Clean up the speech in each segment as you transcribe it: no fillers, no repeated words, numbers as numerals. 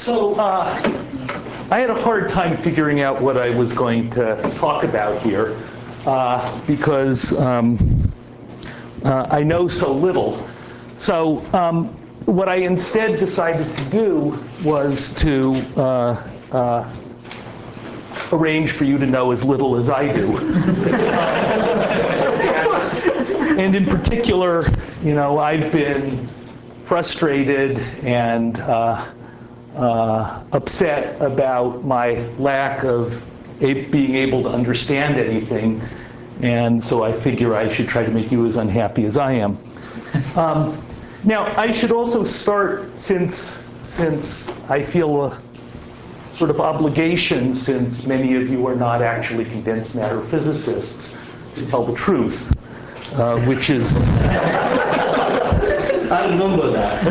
So I had a hard time figuring out what I was going to talk about here because I know so little. So what I instead decided to do was to arrange for you to know as little as I do. And in particular, you know, I've been frustrated and upset about my lack of being able to understand anything, and so I figure I should try to make you as unhappy as I am. Now, I should also start, since I feel a sort of obligation, since many of you are not actually condensed matter physicists, to tell the truth, which is... I remember that.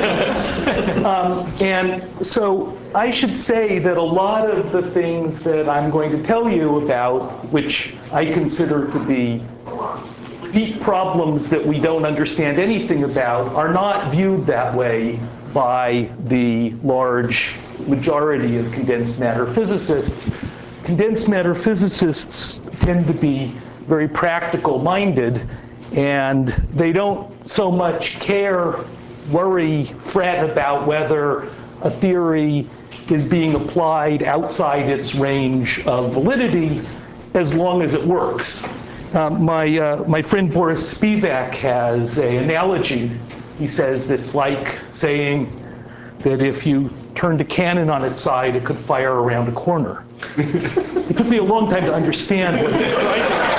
And so I should say that a lot of the things that I'm going to tell you about, which I consider to be deep problems that we don't understand anything about, are not viewed that way by the large majority of condensed matter physicists. Condensed matter physicists tend to be very practical-minded, and they don't so much worry, fret about whether a theory is being applied outside its range of validity as long as it works. My friend Boris Spivak has an analogy. He says it's like saying that if you turned a cannon on its side, it could fire around a corner. It took me a long time to understand what he's trying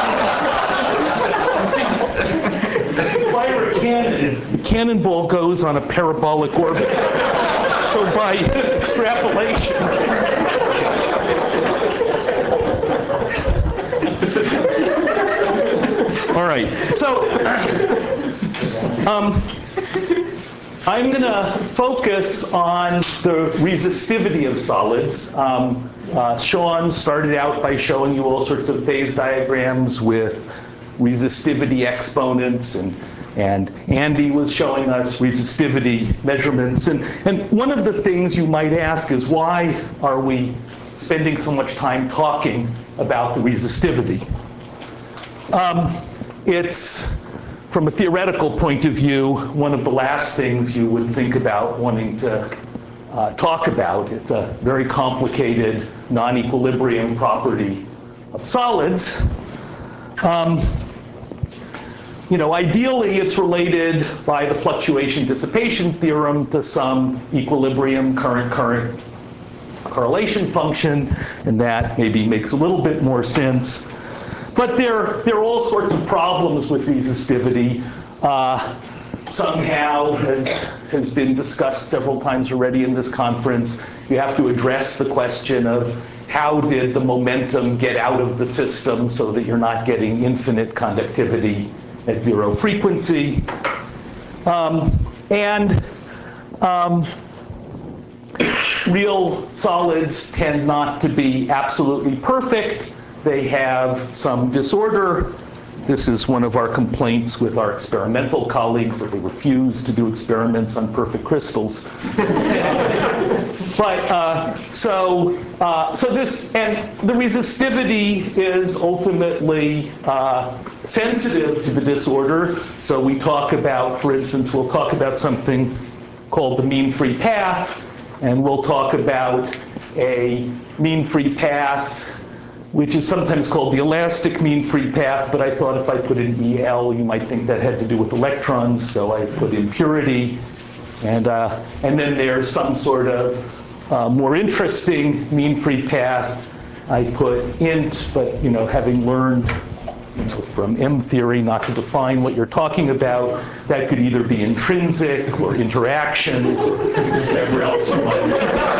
fire a cannon, the cannonball goes on a parabolic orbit. So by extrapolation. All right, so I'm going to focus on the resistivity of solids. Sean started out by showing you all sorts of phase diagrams with resistivity exponents, and Andy was showing us resistivity measurements. And one of the things you might ask is, why are we spending so much time talking about the resistivity? It's, from a theoretical point of view, one of the last things you would think about wanting to talk about. It's a very complicated non-equilibrium property of solids. You know, ideally, it's related by the fluctuation dissipation theorem to some equilibrium current-current correlation function, and that maybe makes a little bit more sense. But there are all sorts of problems with resistivity. Somehow, as has been discussed several times already in this conference, you have to address the question of how did the momentum get out of the system so that you're not getting infinite conductivity at zero frequency. Real solids tend not to be absolutely perfect. They have some disorder. This is one of our complaints with our experimental colleagues, that they refuse to do experiments on perfect crystals. So this, and the resistivity is ultimately sensitive to the disorder. So we talk about, for instance, we'll talk about something called the mean free path, and we'll talk about a mean free path which is sometimes called the elastic mean free path, but I thought if I put in EL, you might think that had to do with electrons, so I put in purity. And then there's some sort of more interesting mean free path. I put int, but you know, having learned from M theory not to define what you're talking about, that could either be intrinsic or interactions or whatever else you might.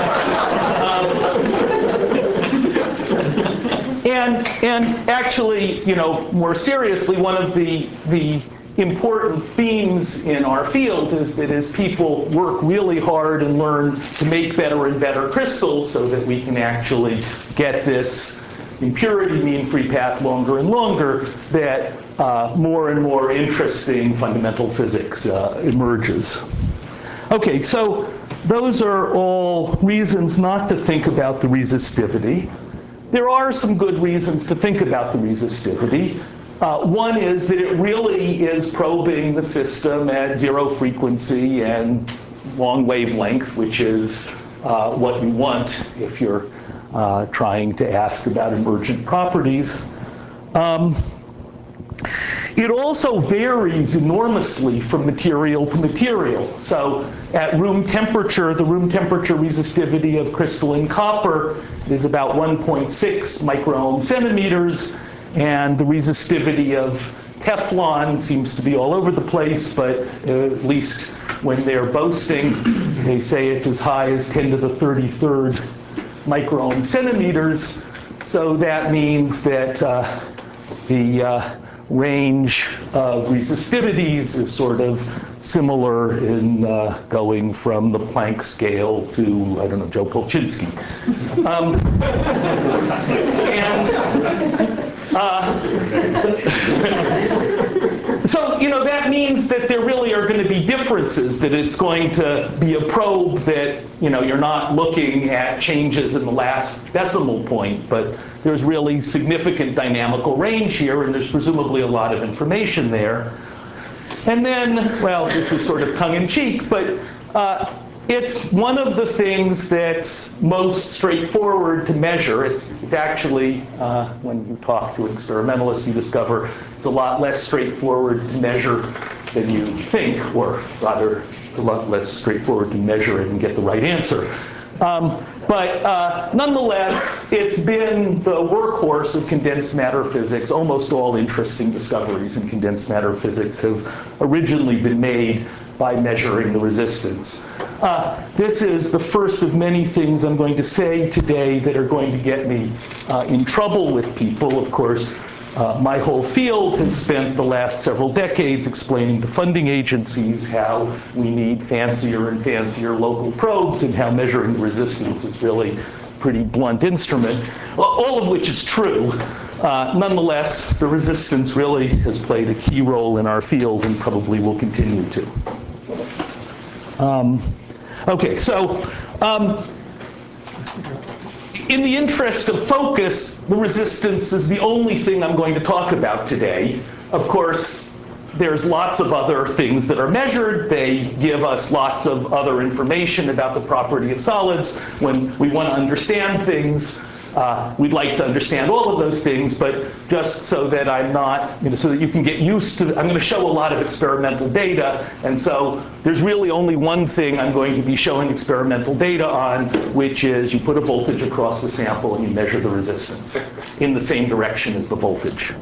And actually, you know, more seriously, one of the important themes in our field is that as people work really hard and learn to make better and better crystals so that we can actually get this impurity mean free path longer and longer, that more and more interesting fundamental physics emerges. Okay, so those are all reasons not to think about the resistivity. There are some good reasons to think about the resistivity. One is that it really is probing the system at zero frequency and long wavelength, which is what you want if you're trying to ask about emergent properties. It also varies enormously from material to material. So at room temperature, the room temperature resistivity of crystalline copper is about 1.6 microohm centimeters, and the resistivity of Teflon seems to be all over the place, but at least when they're boasting, they say it's as high as 10 to the 33rd microohm centimeters. So that means that the range of resistivities is sort of similar in going from the Planck scale to, I don't know, Joe Polchinski. So, that means that there really are going to be differences, that it's going to be a probe that, you're not looking at changes in the last decimal point, but there's really significant dynamical range here, and there's presumably a lot of information there. And then, well, this is sort of tongue-in-cheek, but it's one of the things that's most straightforward to measure. It's actually, when you talk to experimentalists, you discover it's a lot less straightforward to measure than you think, or rather, it's a lot less straightforward to measure it and get the right answer. But nonetheless, it's been the workhorse of condensed matter physics. Almost all interesting discoveries in condensed matter physics have originally been made by measuring the resistance. This is the first of many things I'm going to say today that are going to get me in trouble with people. Of course, my whole field has spent the last several decades explaining to funding agencies how we need fancier and fancier local probes and how measuring resistance is really a pretty blunt instrument, all of which is true. Nonetheless, the resistance really has played a key role in our field and probably will continue to. Okay, so in the interest of focus, the resistance is the only thing I'm going to talk about today. Of course, there's lots of other things that are measured. They give us lots of other information about the property of solids. When we want to understand things, we'd like to understand all of those things, but just so that I'm not, so that you can get used to, I'm going to show a lot of experimental data, and so there's really only one thing I'm going to be showing experimental data on, which is you put a voltage across the sample and you measure the resistance in the same direction as the voltage.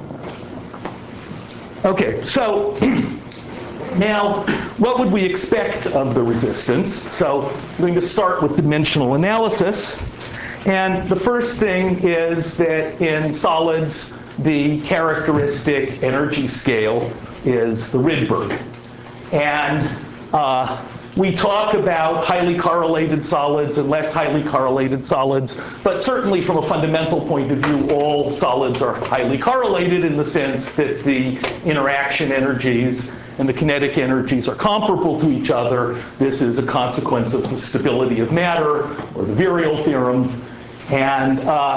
Okay, so now, what would we expect of the resistance? So I'm going to start with dimensional analysis. And the first thing is that in solids, the characteristic energy scale is the Rydberg. And we talk about highly correlated solids and less highly correlated solids, but certainly from a fundamental point of view, all solids are highly correlated in the sense that the interaction energies and the kinetic energies are comparable to each other. This is a consequence of the stability of matter, or the virial theorem. And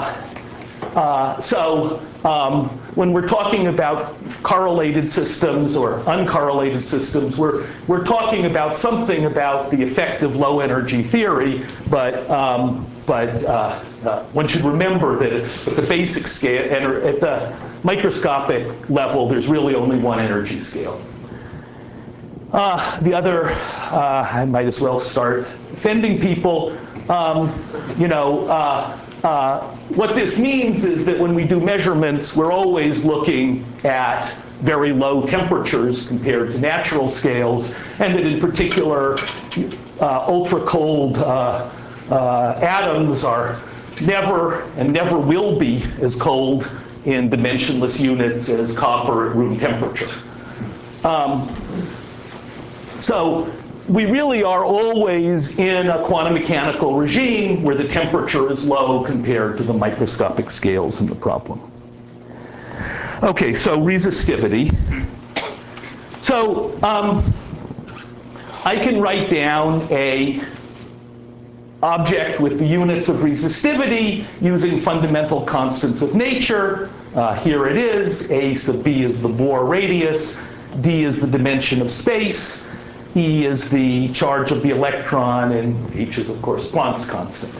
when we're talking about correlated systems or uncorrelated systems, we're talking about something about the effect of low energy theory, but one should remember that at the basic scale, and at the microscopic level, there's really only one energy scale. The other, I might as well start offending people. What this means is that when we do measurements, we're always looking at very low temperatures compared to natural scales, and that in particular, ultra cold atoms are never and never will be as cold in dimensionless units as copper at room temperature. So we really are always in a quantum mechanical regime where the temperature is low compared to the microscopic scales in the problem. Okay, so resistivity. So I can write down a object with the units of resistivity using fundamental constants of nature. Here it is. A sub b is the Bohr radius. D is the dimension of space. E is the charge of the electron. And H is, of course, Planck's constant.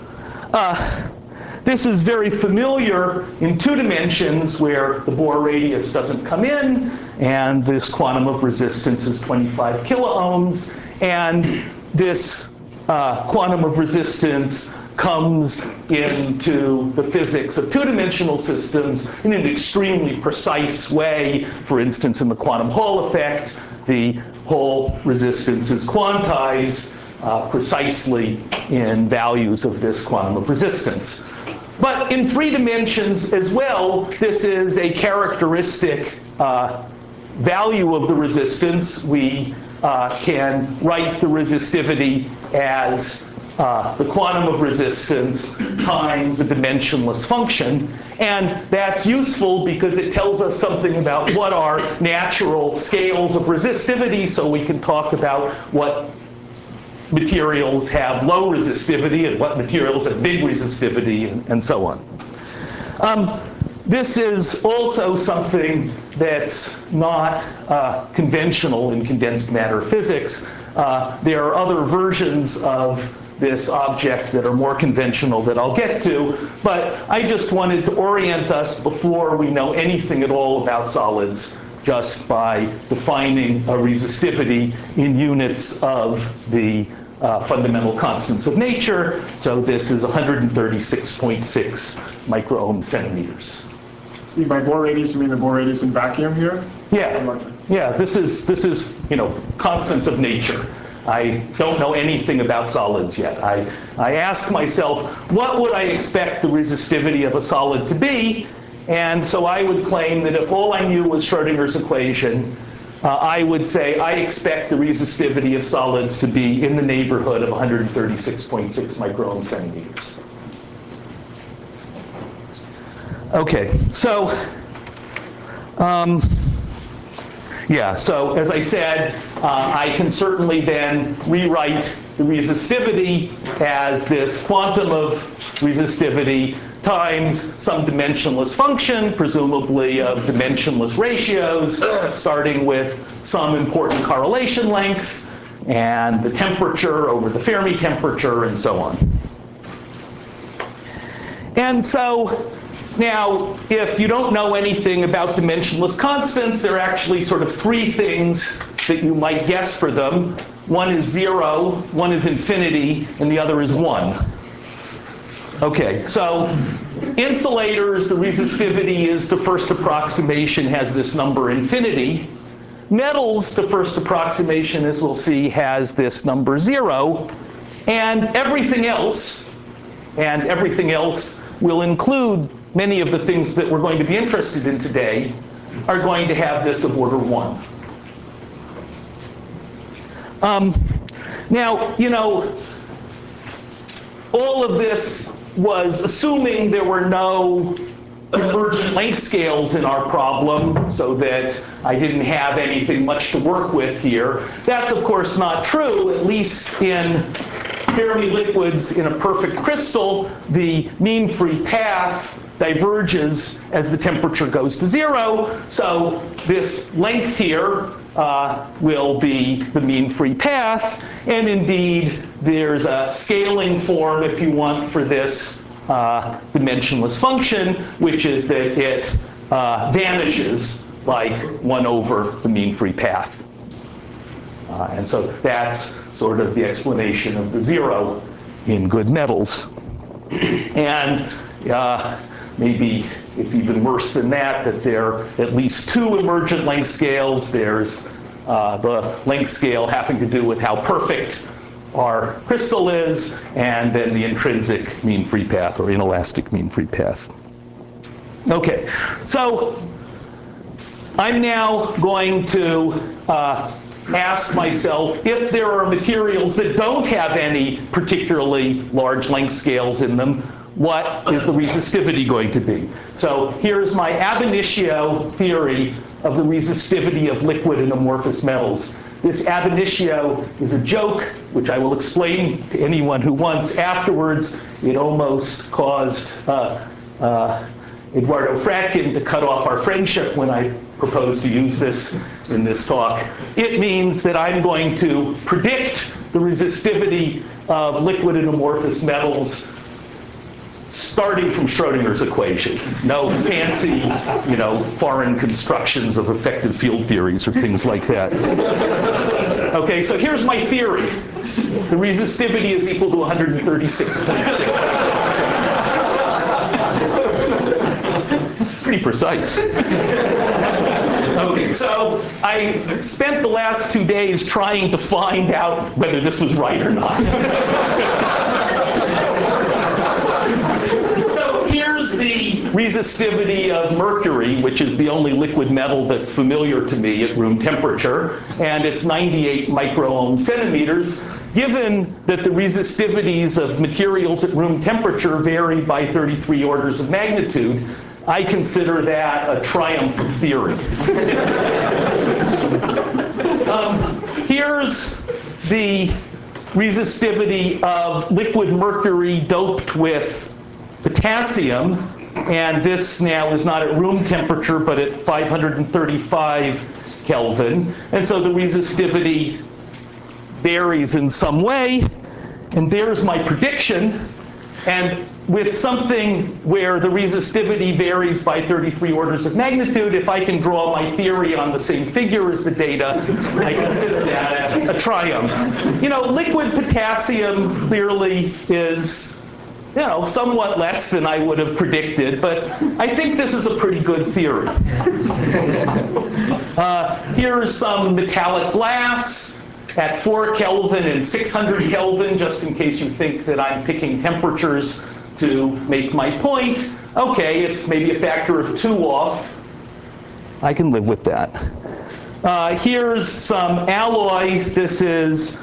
This is very familiar in 2 dimensions where the Bohr radius doesn't come in, and this quantum of resistance is 25 kiloohms. And this quantum of resistance comes into the physics of 2-dimensional systems in an extremely precise way. For instance, in the quantum Hall effect, the Hall resistance is quantized precisely in values of this quantum of resistance. But in 3 dimensions as well, this is a characteristic value of the resistance. We can write the resistivity as the quantum of resistance times a dimensionless function. And that's useful because it tells us something about what are natural scales of resistivity, so we can talk about what materials have low resistivity and what materials have big resistivity, and so on. This is also something that's not conventional in condensed matter physics. There are other versions of this object that are more conventional that I'll get to, but I just wanted to orient us before we know anything at all about solids, just by defining a resistivity in units of the fundamental constants of nature. So this is 136.6 microohm centimeters. See, by Bohr radius, you mean the Bohr radius in vacuum here? Yeah. Yeah. This is constants of nature. I don't know anything about solids yet. I ask myself, what would I expect the resistivity of a solid to be? And so I would claim that if all I knew was Schrödinger's equation, I would say I expect the resistivity of solids to be in the neighborhood of 136.6 microohm centimeters. Okay, so so as I said, I can certainly then rewrite the resistivity as this quantum of resistivity times some dimensionless function, presumably of dimensionless ratios, starting with some important correlation length, and the temperature over the Fermi temperature, and so on. And so now, if you don't know anything about dimensionless constants, there are actually sort of 3 things that you might guess for them. One is 0, one is infinity, and the other is 1. Okay, so insulators, the resistivity is the first approximation has this number infinity. Metals, the first approximation, as we'll see, has this number 0. And everything else will include many of the things that we're going to be interested in today, are going to have this of order 1. Now, all of this was assuming there were no emergent length scales in our problem, so that I didn't have anything much to work with here. That's, of course, not true, at least in Fermi liquids in a perfect crystal. The mean free path diverges as the temperature goes to 0. So this length here will be the mean free path. And indeed, there's a scaling form, if you want, for this dimensionless function, which is that it vanishes like 1 over the mean free path. And so that's sort of the explanation of the 0 in good metals. And maybe it's even worse than that there are at least 2 emergent length scales. There's the length scale having to do with how perfect our crystal is, and then the intrinsic mean free path, or inelastic mean free path. Okay, so I'm now going to ask myself, if there are materials that don't have any particularly large length scales in them, what is the resistivity going to be? So here's my ab initio theory of the resistivity of liquid and amorphous metals. this ab initio is a joke, which I will explain to anyone who wants afterwards. It almost caused Eduardo Fratkin to cut off our friendship when I proposed to use this in this talk. It means that I'm going to predict the resistivity of liquid and amorphous metals starting from Schrodinger's equation. No fancy, foreign constructions of effective field theories or things like that. Okay, so here's my theory. The resistivity is equal to 136.6. Pretty precise. Okay, so I spent the last 2 days trying to find out whether this was right or not. So here's the resistivity of mercury, which is the only liquid metal that's familiar to me at room temperature, and it's 98 microohm centimeters. Given that the resistivities of materials at room temperature vary by 33 orders of magnitude, I consider that a triumph of theory. Here's the resistivity of liquid mercury doped with potassium, and this now is not at room temperature, but at 535 Kelvin. And so the resistivity varies in some way, and there's my prediction. And with something where the resistivity varies by 33 orders of magnitude, if I can draw my theory on the same figure as the data, I consider that a triumph. Liquid potassium clearly is, somewhat less than I would have predicted, but I think this is a pretty good theory. Here's some metallic glass at 4 Kelvin and 600 Kelvin, just in case you think that I'm picking temperatures to make my point. Okay, it's maybe a factor of 2 off. I can live with that. Here's some alloy. This is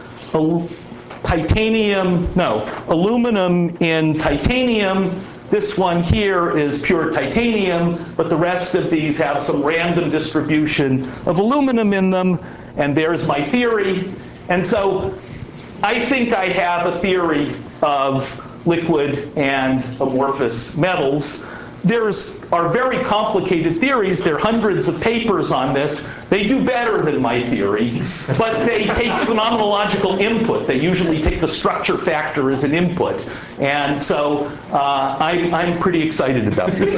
aluminum in titanium. This one here is pure titanium, but the rest of these have some random distribution of aluminum in them, and there's my theory. And so I think I have a theory of liquid and amorphous metals. Are very complicated theories. There are hundreds of papers on this. They do better than my theory, but they take phenomenological input. They usually take the structure factor as an input. And so I'm pretty excited about this.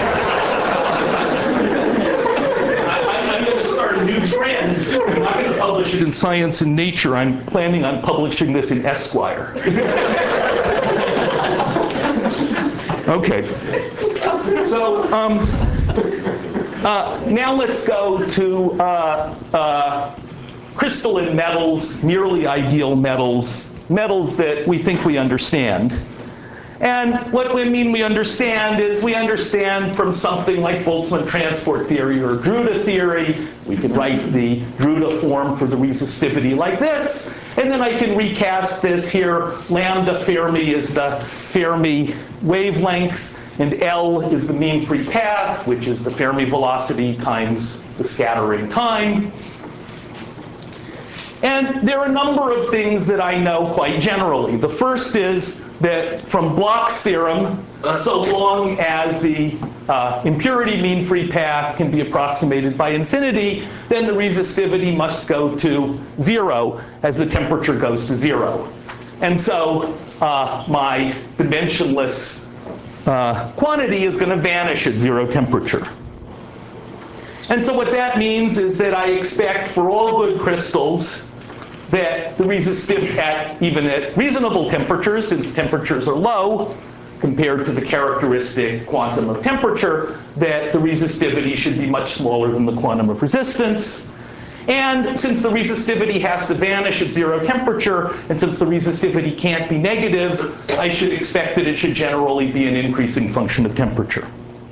I'm going to start a new trend. I'm not going to publish it in Science and Nature. I'm planning on publishing this in Esquire. Okay. So now let's go to crystalline metals, nearly ideal metals, metals that we think we understand. And what we mean we understand is we understand from something like Boltzmann transport theory or Drude theory. We can write the Drude form for the resistivity like this. And then I can recast this here. Lambda Fermi is the Fermi wavelength. And L is the mean free path, which is the Fermi velocity times the scattering time. And there are a number of things that I know quite generally. The first is that from Bloch's theorem, so long as the impurity mean free path can be approximated by infinity, then the resistivity must go to 0 as the temperature goes to 0. And so my dimensionless quantity is going to vanish at 0 temperature. And so what that means is that I expect for all good crystals that the resistivity, even at reasonable temperatures, since temperatures are low compared to the characteristic quantum of temperature, that the resistivity should be much smaller than the quantum of resistance. And since the resistivity has to vanish at 0 temperature, and since the resistivity can't be negative, I should expect that it should generally be an increasing function of temperature.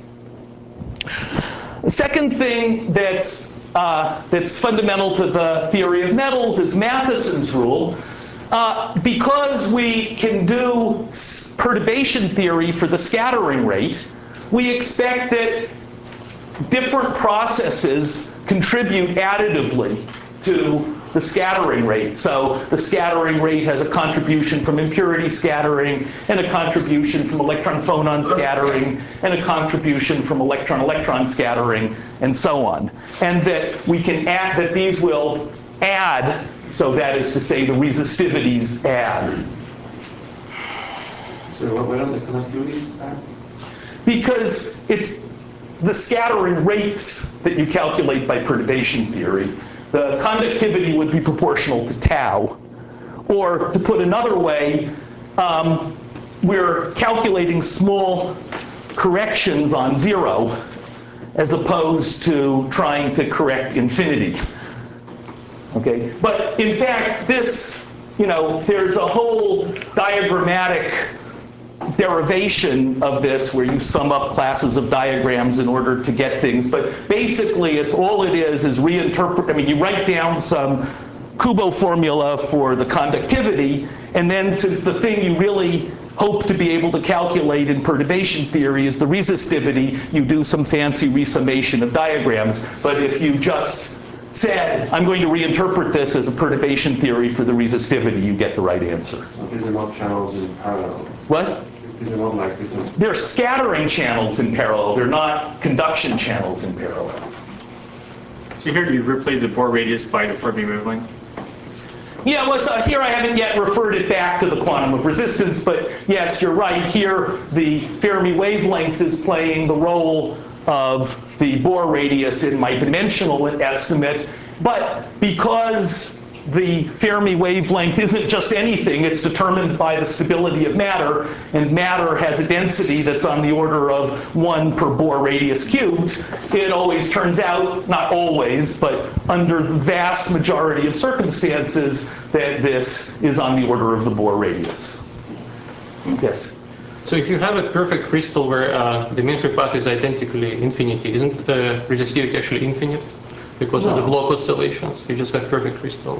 The second thing that's fundamental to the theory of metals is Matheson's rule. Because we can do perturbation theory for the scattering rate, we expect that different processes contribute additively to the scattering rate. So the scattering rate has a contribution from impurity scattering, and a contribution from electron-phonon scattering, and a contribution from electron-electron scattering, and so on. And that we can add, that these will add, so that is to say the resistivities add. So why don't the conductivities add? Because it's the scattering rates that you calculate by perturbation theory. The conductivity would be proportional to tau. Or to put another way, we're calculating small corrections on zero as opposed to trying to correct infinity. Okay? But in fact, this, there's a whole diagrammatic derivation of this where you sum up classes of diagrams in order to get things. But basically, it's all it is reinterpret. You write down some Kubo formula for the conductivity, and then since the thing you really hope to be able to calculate in perturbation theory is the resistivity, you do some fancy resummation of diagrams. But if you just said, I'm going to reinterpret this as a perturbation theory for the resistivity, you get the right answer. So these are not channels in parallel? What? These are not like different... They're scattering channels in parallel. They're not conduction channels in parallel. So here you replace the Bohr radius by the Fermi wavelength? Yeah, well, here I haven't yet referred it back to the quantum of resistance, but yes, you're right. Here, the Fermi wavelength is playing the role of the Bohr radius in my dimensional estimate. But because the Fermi wavelength isn't just anything, it's determined by the stability of matter, and matter has a density that's on the order of 1 per Bohr radius cubed, it always turns out, not always, but under the vast majority of circumstances, that this is on the order of the Bohr radius. Yes? So if you have a perfect crystal where the mean-free path is identically infinity, isn't the resistivity actually infinite? Because of the block oscillations, you just have perfect crystal.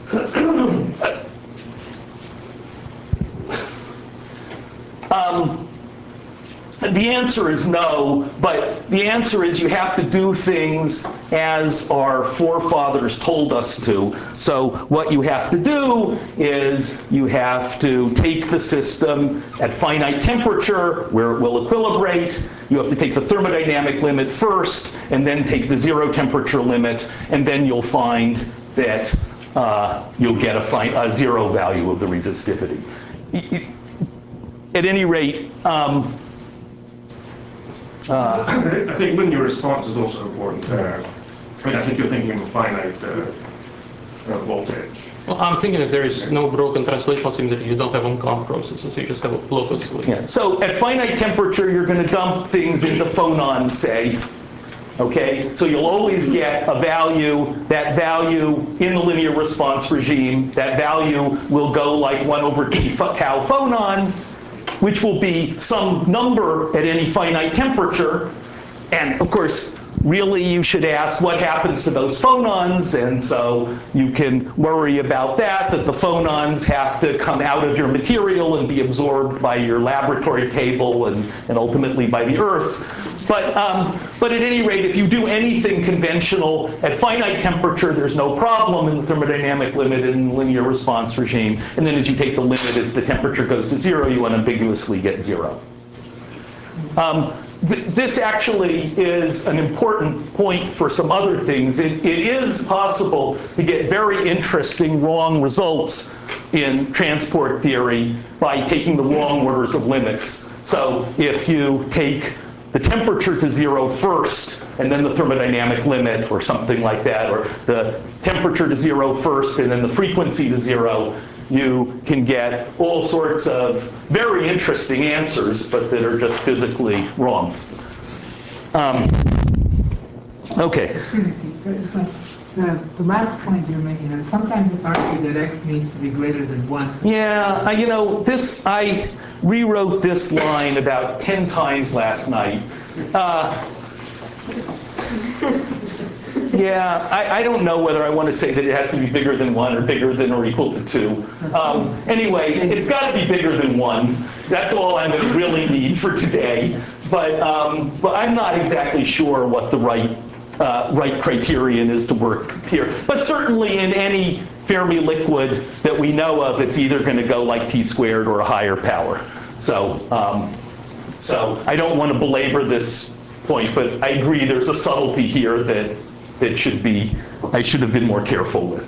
The answer is no, but the answer is you have to do things as our forefathers told us to. So what you have to do is you have to take the system at finite temperature where it will equilibrate. You have to take the thermodynamic limit first, and then take the zero temperature limit, and then you'll find that you'll get a zero value of the resistivity. At any rate, I think linear response is also important there. I think you're thinking of finite voltage. Well, I'm thinking if there is no broken translational symmetry, you don't have on-cloud processes, you just have a block oscillation. Yeah. So at finite temperature, you're going to dump things into phonons, say. Okay? So you'll always get a value, that value in the linear response regime, that value will go like 1 over t tau phonon, which will be some number at any finite temperature. And of course, really you should ask what happens to those phonons, and so you can worry about that the phonons have to come out of your material and be absorbed by your laboratory table and ultimately by the Earth. But at any rate, if you do anything conventional at finite temperature, there's no problem in the thermodynamic limit in the linear response regime. And then as you take the limit, as the temperature goes to zero, you unambiguously get zero. This actually is an important point for some other things. It is possible to get very interesting wrong results in transport theory by taking the wrong orders of limits. So if you take the temperature to zero first, and then the thermodynamic limit, or something like that, or the temperature to zero first, and then the frequency to zero, you can get all sorts of very interesting answers, but that are just physically wrong. Okay. The last point you're making, and sometimes it's argued that x needs to be greater than 1. Yeah, I rewrote this line about 10 times last night. Yeah, I don't know whether I want to say that it has to be bigger than 1 or bigger than or equal to 2. Anyway, it's got to be bigger than 1. That's all I'm going to really need for today. But I'm not exactly sure what the right right criterion is to work here. But certainly in any Fermi liquid that we know of, it's either going to go like T squared or a higher power. So, so I don't want to belabor this point, but I agree there's a subtlety here that I should have been more careful with.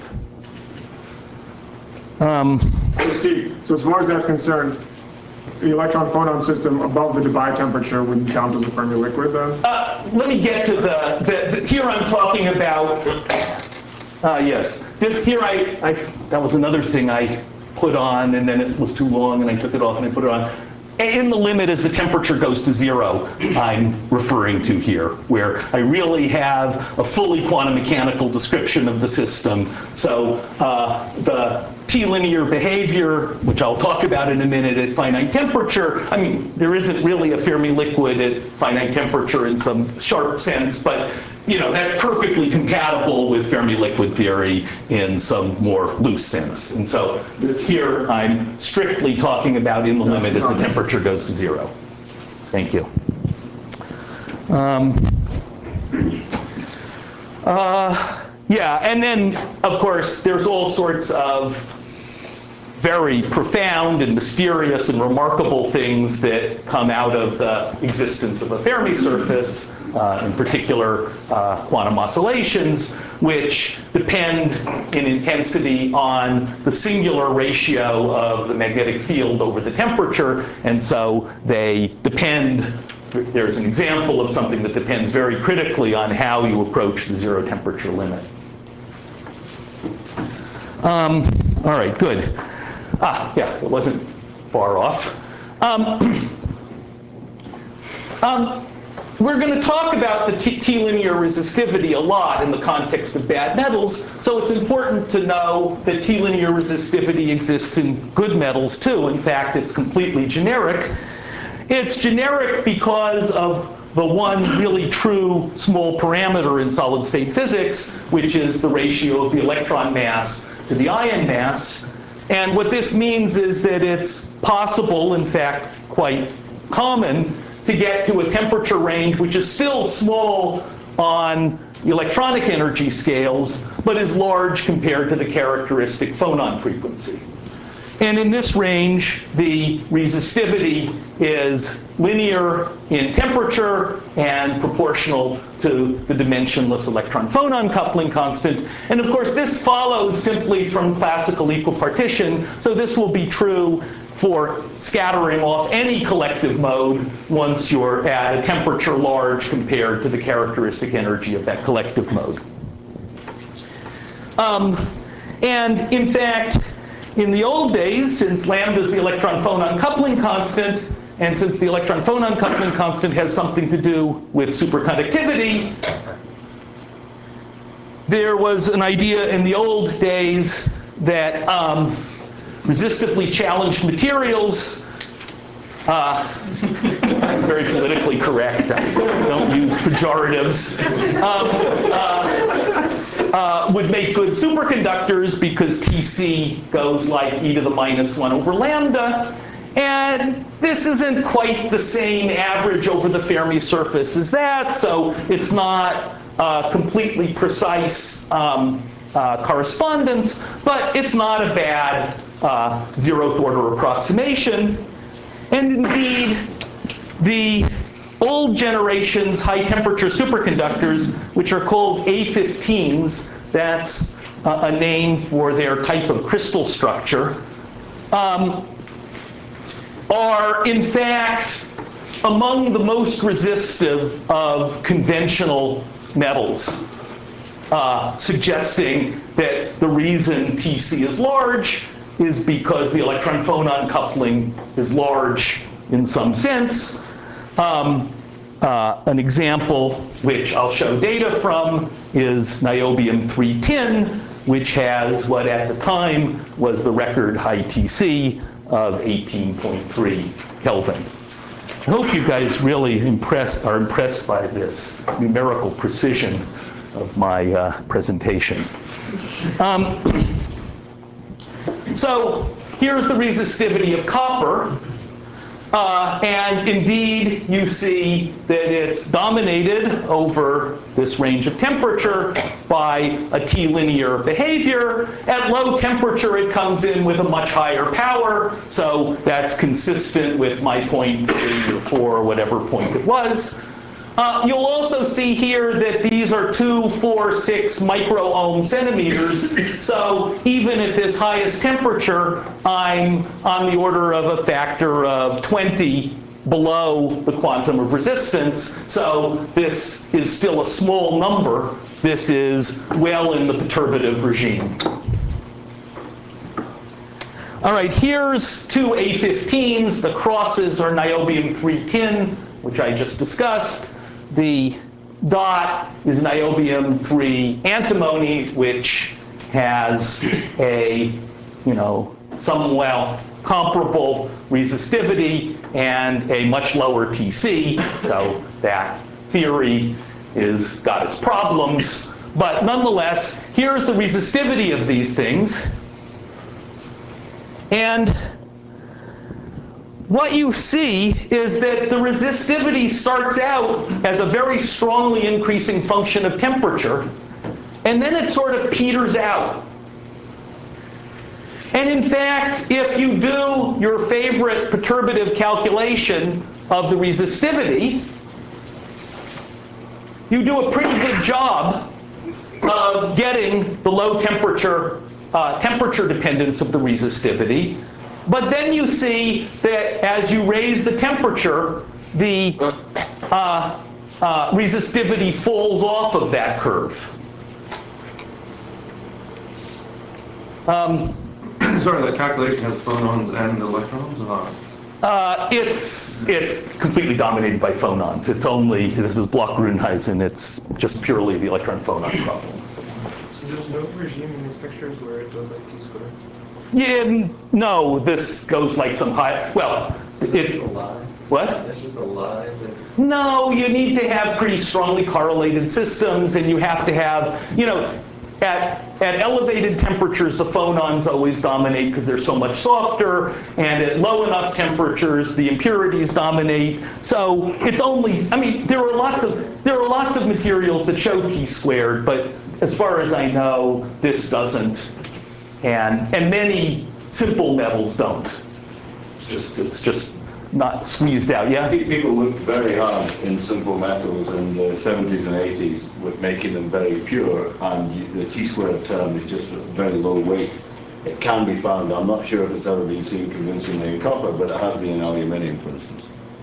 So Steve, so as far as that's concerned, the electron-phonon system above the Debye temperature wouldn't count as a Fermi liquid then? Let me get to here I'm talking about, yes. This here, that was another thing I put on, and then it was too long, and I took it off and I put it on. In the limit as the temperature goes to 0, I'm referring to here, where I really have a fully quantum mechanical description of the system. So the T-linear behavior, which I'll talk about in a minute at finite temperature, I mean, there isn't really a Fermi liquid at finite temperature in some sharp sense, but you know, that's perfectly compatible with Fermi liquid theory in some more loose sense. And so here I'm strictly talking about in the limit as the temperature goes to 0. Thank you. Yeah, and then, of course, there's all sorts of very profound and mysterious and remarkable things that come out of the existence of a Fermi surface, in particular quantum oscillations, which depend in intensity on the singular ratio of the magnetic field over the temperature, and so they depend. There's an example of something that depends very critically on how you approach the 0 temperature limit. All right, good. Yeah, it wasn't far off. We're going to talk about the T-linear resistivity a lot in the context of bad metals, so it's important to know that T-linear resistivity exists in good metals too. In fact, it's completely generic. It's generic because of the one really true small parameter in solid-state physics, which is the ratio of the electron mass to the ion mass. And what this means is that it's possible, in fact, quite common, to get to a temperature range which is still small on the electronic energy scales, but is large compared to the characteristic phonon frequency. And in this range, the resistivity is linear in temperature and proportional to the dimensionless electron-phonon coupling constant. And of course, this follows simply from classical equipartition. So this will be true for scattering off any collective mode once you're at a temperature large compared to the characteristic energy of that collective mode. And in fact, in the old days, since lambda is the electron-phonon coupling constant, and since the electron-phonon coupling constant has something to do with superconductivity, there was an idea in the old days that resistively challenged materials, very politically correct, don't use pejoratives, would make good superconductors because Tc goes like e to the -1 over lambda. And this isn't quite the same average over the Fermi surface as that, so it's not completely precise correspondence, but it's not a bad 0th order approximation. And indeed, the old generation's high temperature superconductors, which are called A15s, that's a name for their type of crystal structure, are in fact among the most resistive of conventional metals, suggesting that the reason Tc is large is because the electron-phonon coupling is large in some sense. An example which I'll show data from is niobium-3 tin, which has what at the time was the record high Tc of 18.3 Kelvin. I hope you guys really are impressed by this numerical precision of my presentation. So here's the resistivity of copper. And indeed, you see that it's dominated over this range of temperature by a T-linear behavior. At low temperature, it comes in with a much higher power, so that's consistent with my 0.3 or 4 or whatever point it was. You'll also see here that these are 2, 4, 6 micro-ohm centimeters. So even at this highest temperature, I'm on the order of a factor of 20 below the quantum of resistance. So this is still a small number. This is well in the perturbative regime. All right, here's 2 A15s. The crosses are niobium-3 tin, which I just discussed. The dot is niobium-3 antimony, which has a, somewhat comparable resistivity and a much lower Tc. So that theory is got its problems. But nonetheless, here's the resistivity of these things. And what you see is that the resistivity starts out as a very strongly increasing function of temperature, and then it sort of peters out. And in fact, if you do your favorite perturbative calculation of the resistivity, you do a pretty good job of getting the low temperature dependence of the resistivity. But then you see that as you raise the temperature, the resistivity falls off of that curve. Sorry, that calculation has phonons and electrons or not? It's completely dominated by phonons. It's only, this is Bloch-Grunheisen, it's just purely the electron-phonon problem. So there's no regime in these pictures where it goes like T squared? Yeah, no, this goes like some high, well, It's a lie. What? That's just a lie. No, you need to have pretty strongly correlated systems, and you have to have, at elevated temperatures, the phonons always dominate because they're so much softer, and at low enough temperatures, the impurities dominate. So it's only, there are lots of materials that show T squared, but as far as I know, this doesn't, and many simple metals don't. It's just not squeezed out. Yeah. People looked very hard in simple metals in the 70s and 80s with making them very pure, and the T-squared term is just very low weight. It can be found. I'm not sure if it's ever been seen convincingly in copper, but it has been in aluminium, for instance.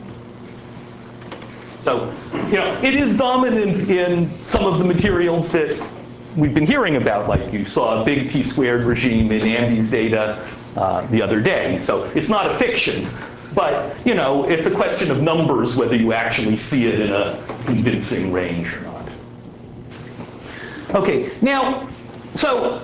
So, it is dominant in some of the materials that we've been hearing about, like you saw a big T-squared regime in Andy's data the other day. So it's not a fiction. But, it's a question of numbers whether you actually see it in a convincing range or not. Okay, now, so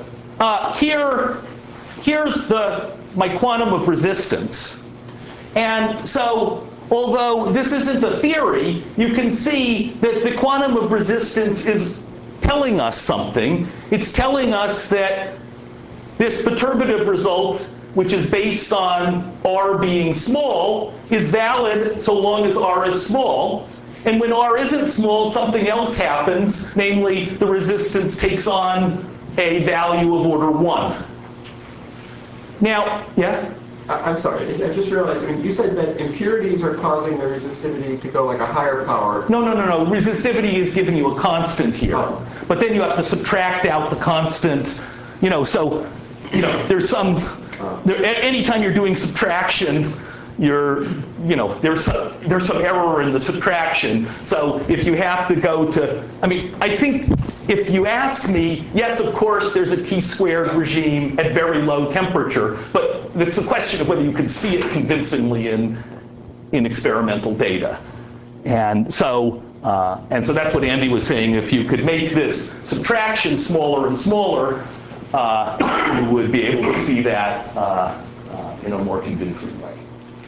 here's my quantum of resistance. And so, although this isn't a theory, you can see that the quantum of resistance is telling us something. It's telling us that this perturbative result, which is based on R being small, is valid so long as R is small. And when R isn't small, something else happens, namely the resistance takes on a value of order 1. Now, yeah? I'm sorry, I just realized, you said that impurities are causing the resistivity to go like a higher power. No. Resistivity is giving you a constant here. Oh. But then you have to subtract out the constant, there's some, anytime you're doing subtraction, there's some error in the subtraction. So if you have to go to, I think if you ask me, yes, of course, there's a T-squared regime at very low temperature, but it's a question of whether you can see it convincingly in experimental data. And so that's what Andy was saying. If you could make this subtraction smaller and smaller, you would be able to see that in a more convincing way.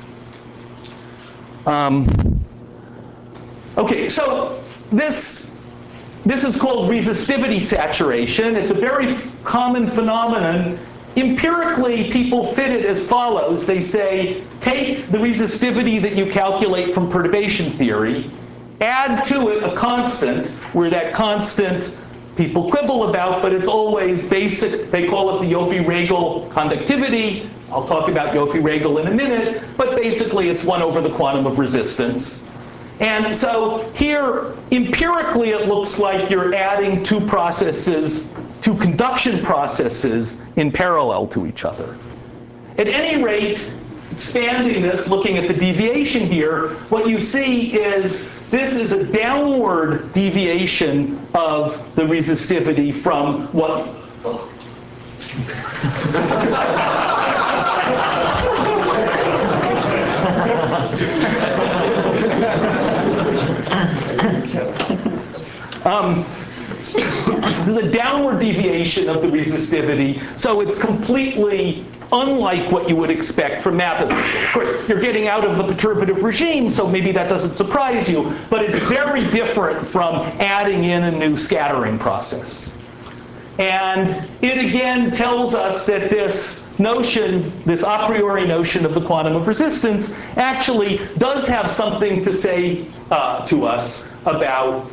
Okay, so this is called resistivity saturation. It's a very common phenomenon empirically, people fit it as follows. They say, take the resistivity that you calculate from perturbation theory, add to it a constant, where that constant people quibble about, but it's always basic. They call it the Joffrey-Regal conductivity. I'll talk about Joffrey-Regal in a minute, but basically it's 1 over the quantum of resistance. And so here, empirically, it looks like you're adding two processes, two conduction processes in parallel to each other. At any rate, expanding this, looking at the deviation here, what you see is this is a downward deviation of the resistivity from what... This is a downward deviation of the resistivity, so it's completely unlike what you would expect from math. Of course, you're getting out of the perturbative regime, so maybe that doesn't surprise you, but it's very different from adding in a new scattering process. And it again tells us that this notion, this a priori notion of the quantum of resistance, actually does have something to say to us about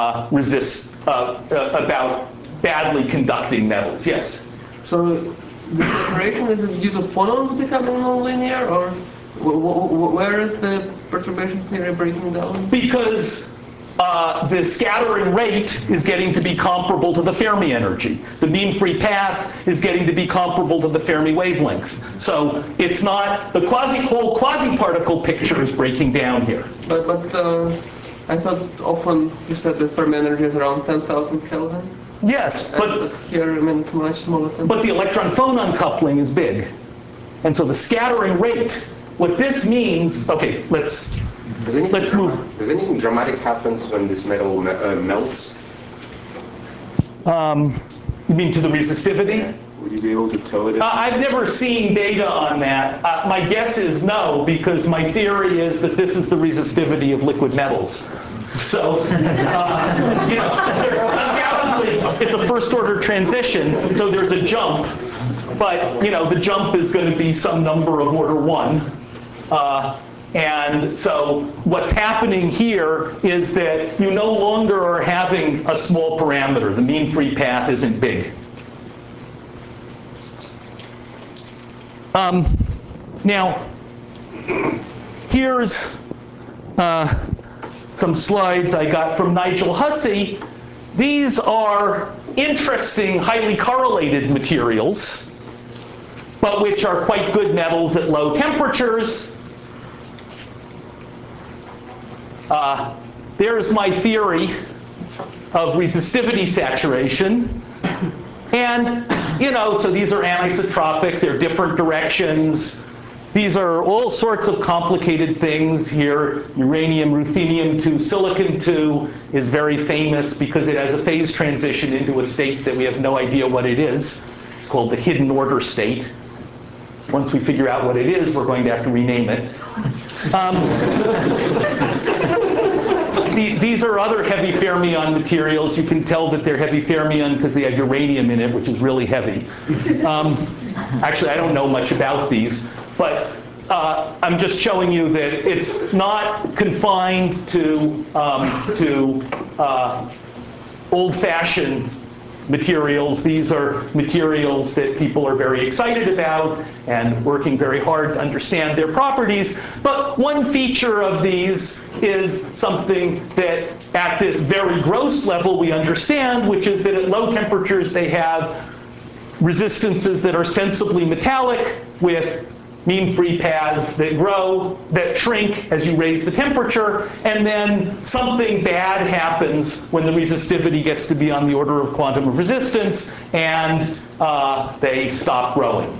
about badly conducting metals. Yes? So the separation, is it due to phonons becoming nonlinear, or where is the perturbation theory breaking down? Because the scattering rate is getting to be comparable to the Fermi energy. The mean free path is getting to be comparable to the Fermi wavelength. So it's not, the whole quasi-particle picture is breaking down here. But I thought often you said the Fermi energy is around 10,000 Kelvin. Yes, but here, I mean, it's much smaller than but the electron-phonon coupling is big. And so the scattering rate, what this means, okay, let's move. Does anything dramatic happen when this metal melts? You mean to the resistivity? Would you be able to tell it? I've never seen data on that. My guess is no, because my theory is that this is the resistivity of liquid metals. So, undoubtedly, it's a first-order transition, so there's a jump. But, the jump is going to be some number of order 1. And so what's happening here is that you no longer are having a small parameter. The mean free path isn't big. Now, here's some slides I got from Nigel Hussey. These are interesting, highly correlated materials, but which are quite good metals at low temperatures. There's my theory of resistivity saturation. And, so these are anisotropic, they're different directions. These are all sorts of complicated things here. Uranium, ruthenium-2, silicon-2 is very famous because it has a phase transition into a state that we have no idea what it is. It's called the hidden order state. Once we figure out what it is, we're going to have to rename it. These are other heavy fermion materials. You can tell that they're heavy fermion because they have uranium in it, which is really heavy. Actually, I don't know much about these, but I'm just showing you that it's not confined to old-fashioned materials. These are materials that people are very excited about and working very hard to understand their properties. But one feature of these is something that at this very gross level we understand, which is that at low temperatures they have resistances that are sensibly metallic with mean free paths that shrink as you raise the temperature, and then something bad happens when the resistivity gets to be on the order of quantum of resistance, and they stop growing.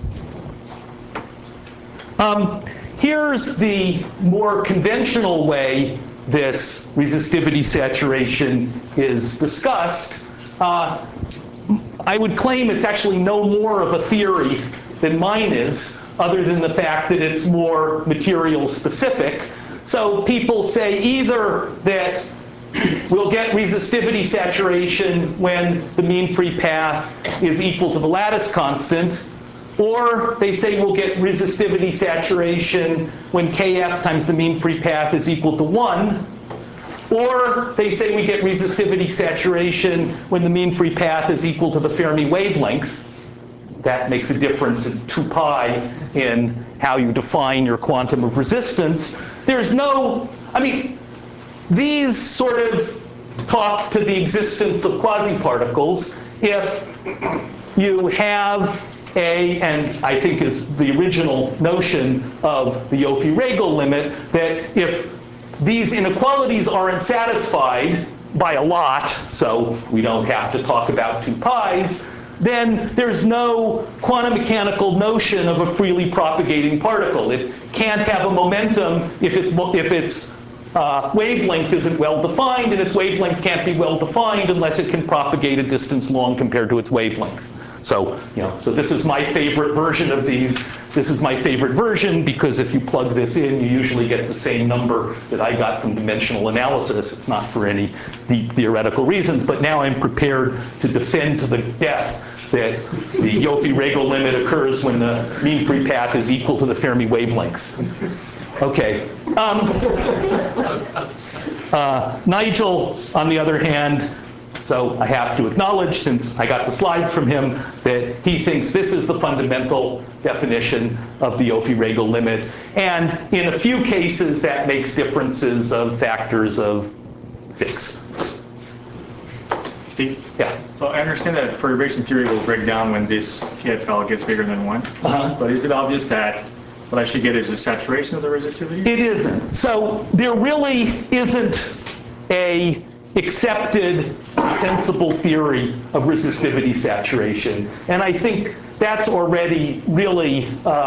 Here's the more conventional way this resistivity saturation is discussed. I would claim it's actually no more of a theory than mine is, other than the fact that it's more material specific. So people say either that we'll get resistivity saturation when the mean free path is equal to the lattice constant, Or they say we'll get resistivity saturation when Kf times the mean free path is equal to 1. Or they say we get resistivity saturation when the mean free path is equal to the Fermi wavelength. That makes a difference in 2 pi in how you define your quantum of resistance. There's no, I mean, these sort of talk to the existence of quasiparticles. If you have and I think is the original notion of the Yoffie-Regal limit, that if these inequalities aren't satisfied by a lot, so we don't have to talk about 2 pi's, then there's no quantum mechanical notion of a freely propagating particle. It can't have a momentum if its wavelength isn't well defined, and its wavelength can't be well defined unless it can propagate a distance long compared to its wavelength. So, so this is my favorite version of these. This is my favorite version because if you plug this in, you usually get the same number that I got from dimensional analysis. It's not for any deep theoretical reasons, but now I'm prepared to defend to the death that the Yoffie-Regal limit occurs when the mean free path is equal to the Fermi wavelength. Okay. Nigel, on the other hand, so I have to acknowledge, since I got the slides from him, that he thinks this is the fundamental definition of the Yoffie-Regal limit. And in a few cases, that makes differences of factors of 6. Steve? Yeah. So I understand that perturbation theory will break down when this TFL gets bigger than 1. But is it obvious that what I should get is a saturation of the resistivity? It isn't. So there really isn't a accepted sensible theory of resistivity saturation. And I think that's already really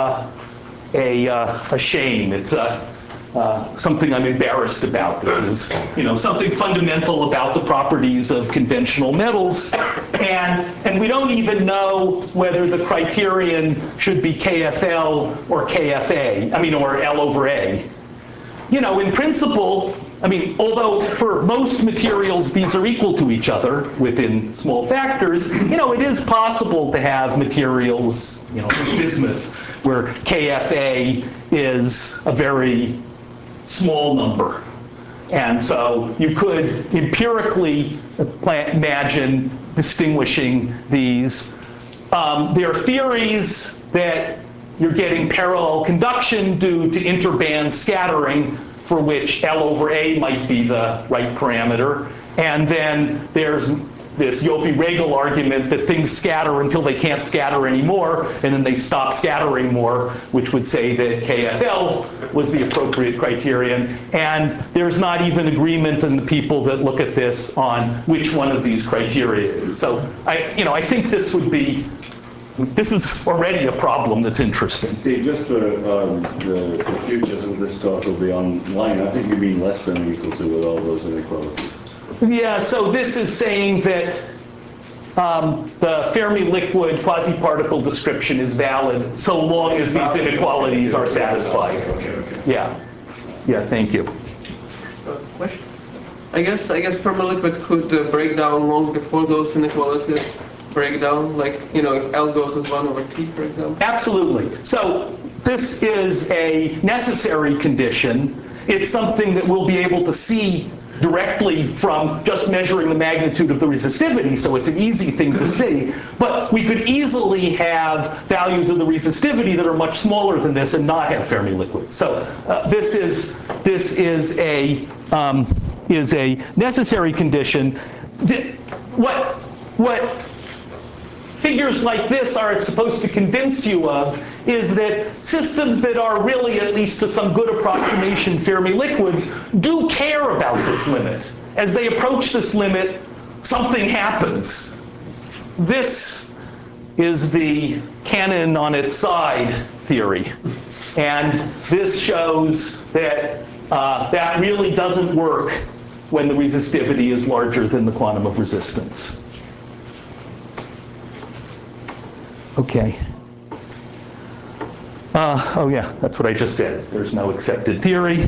a shame. It's something I'm embarrassed about. This is something fundamental about the properties of conventional metals. And we don't even know whether the criterion should be KFL or KFA, or L over A. In principle, although for most materials these are equal to each other within small factors, it is possible to have materials, bismuth, where KFA is a very small number. And so you could empirically imagine distinguishing these. There are theories that you're getting parallel conduction due to interband scattering, for which L over A might be the right parameter. And then there's this Yoffie-Regal argument that things scatter until they can't scatter anymore, and then they stop scattering more, which would say that KFL was the appropriate criterion. And there's not even agreement in the people that look at this on which one of these criteria is. So I think this is already a problem that's interesting. Steve, just for the future, since this talk will be online, I think you mean less than or equal to with all those inequalities. Yeah, so this is saying that the Fermi liquid quasi-particle description is valid so long as these inequalities are satisfied. Yeah, thank you. Question? I guess Fermi liquid could break down long before those inequalities break down, like if L goes as 1 over T, for example. Absolutely. So this is a necessary condition. It's something that we'll be able to see directly from just measuring the magnitude of the resistivity, so it's an easy thing to see. But we could easily have values of the resistivity that are much smaller than this and not have Fermi liquids. So this is a necessary condition. What figures like this are supposed to convince you of is that systems that are really, at least to some good approximation, Fermi liquids do care about this limit. As they approach this limit, something happens. This is the cannon on its side theory. And this shows that that really doesn't work when the resistivity is larger than the quantum of resistance. Okay. Oh yeah, that's what I just said. There's no accepted theory.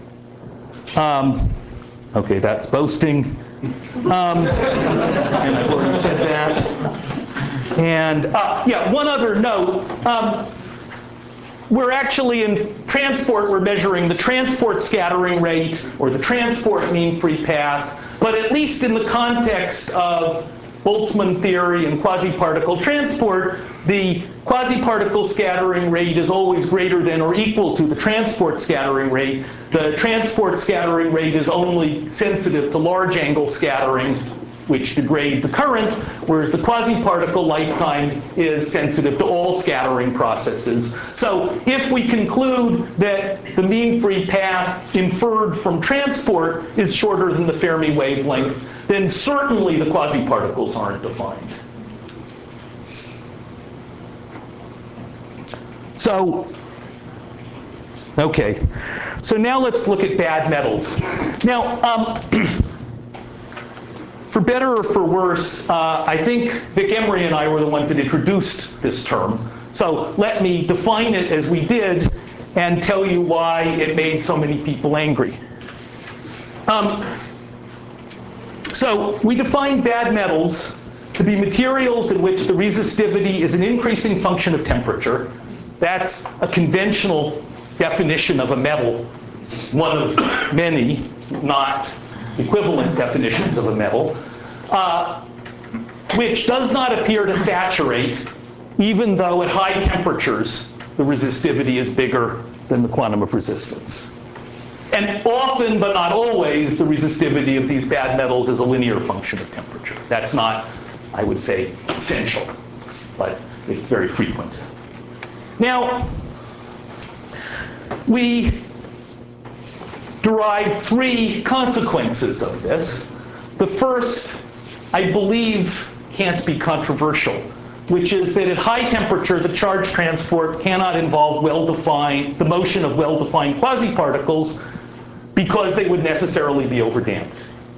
Okay, that's boasting. And I've already said that. And yeah, one other note. We're actually in transport, we're measuring the transport scattering rate or the transport mean free path, but at least in the context of Boltzmann theory and quasi-particle transport, the quasi-particle scattering rate is always greater than or equal to the transport scattering rate. The transport scattering rate is only sensitive to large angle scattering, which degrade the current, whereas the quasi-particle lifetime is sensitive to all scattering processes. So if we conclude that the mean free path inferred from transport is shorter than the Fermi wavelength, then certainly the quasi-particles aren't defined. So, okay. So now let's look at bad metals. Now, for better or for worse, I think Vic Emery and I were the ones that introduced this term. So let me define it as we did and tell you why it made so many people angry. So we define bad metals to be materials in which the resistivity is an increasing function of temperature. That's a conventional definition of a metal, one of many, not equivalent definitions of a metal, which does not appear to saturate, even though at high temperatures the resistivity is bigger than the quantum of resistance. And often, but not always, the resistivity of these bad metals is a linear function of temperature. That's not, I would say, essential, but it's very frequent. Now, we derive three consequences of this. The first, I believe, can't be controversial, which is that at high temperature, the charge transport cannot involve the motion of well-defined quasi-particles because they would necessarily be overdamped.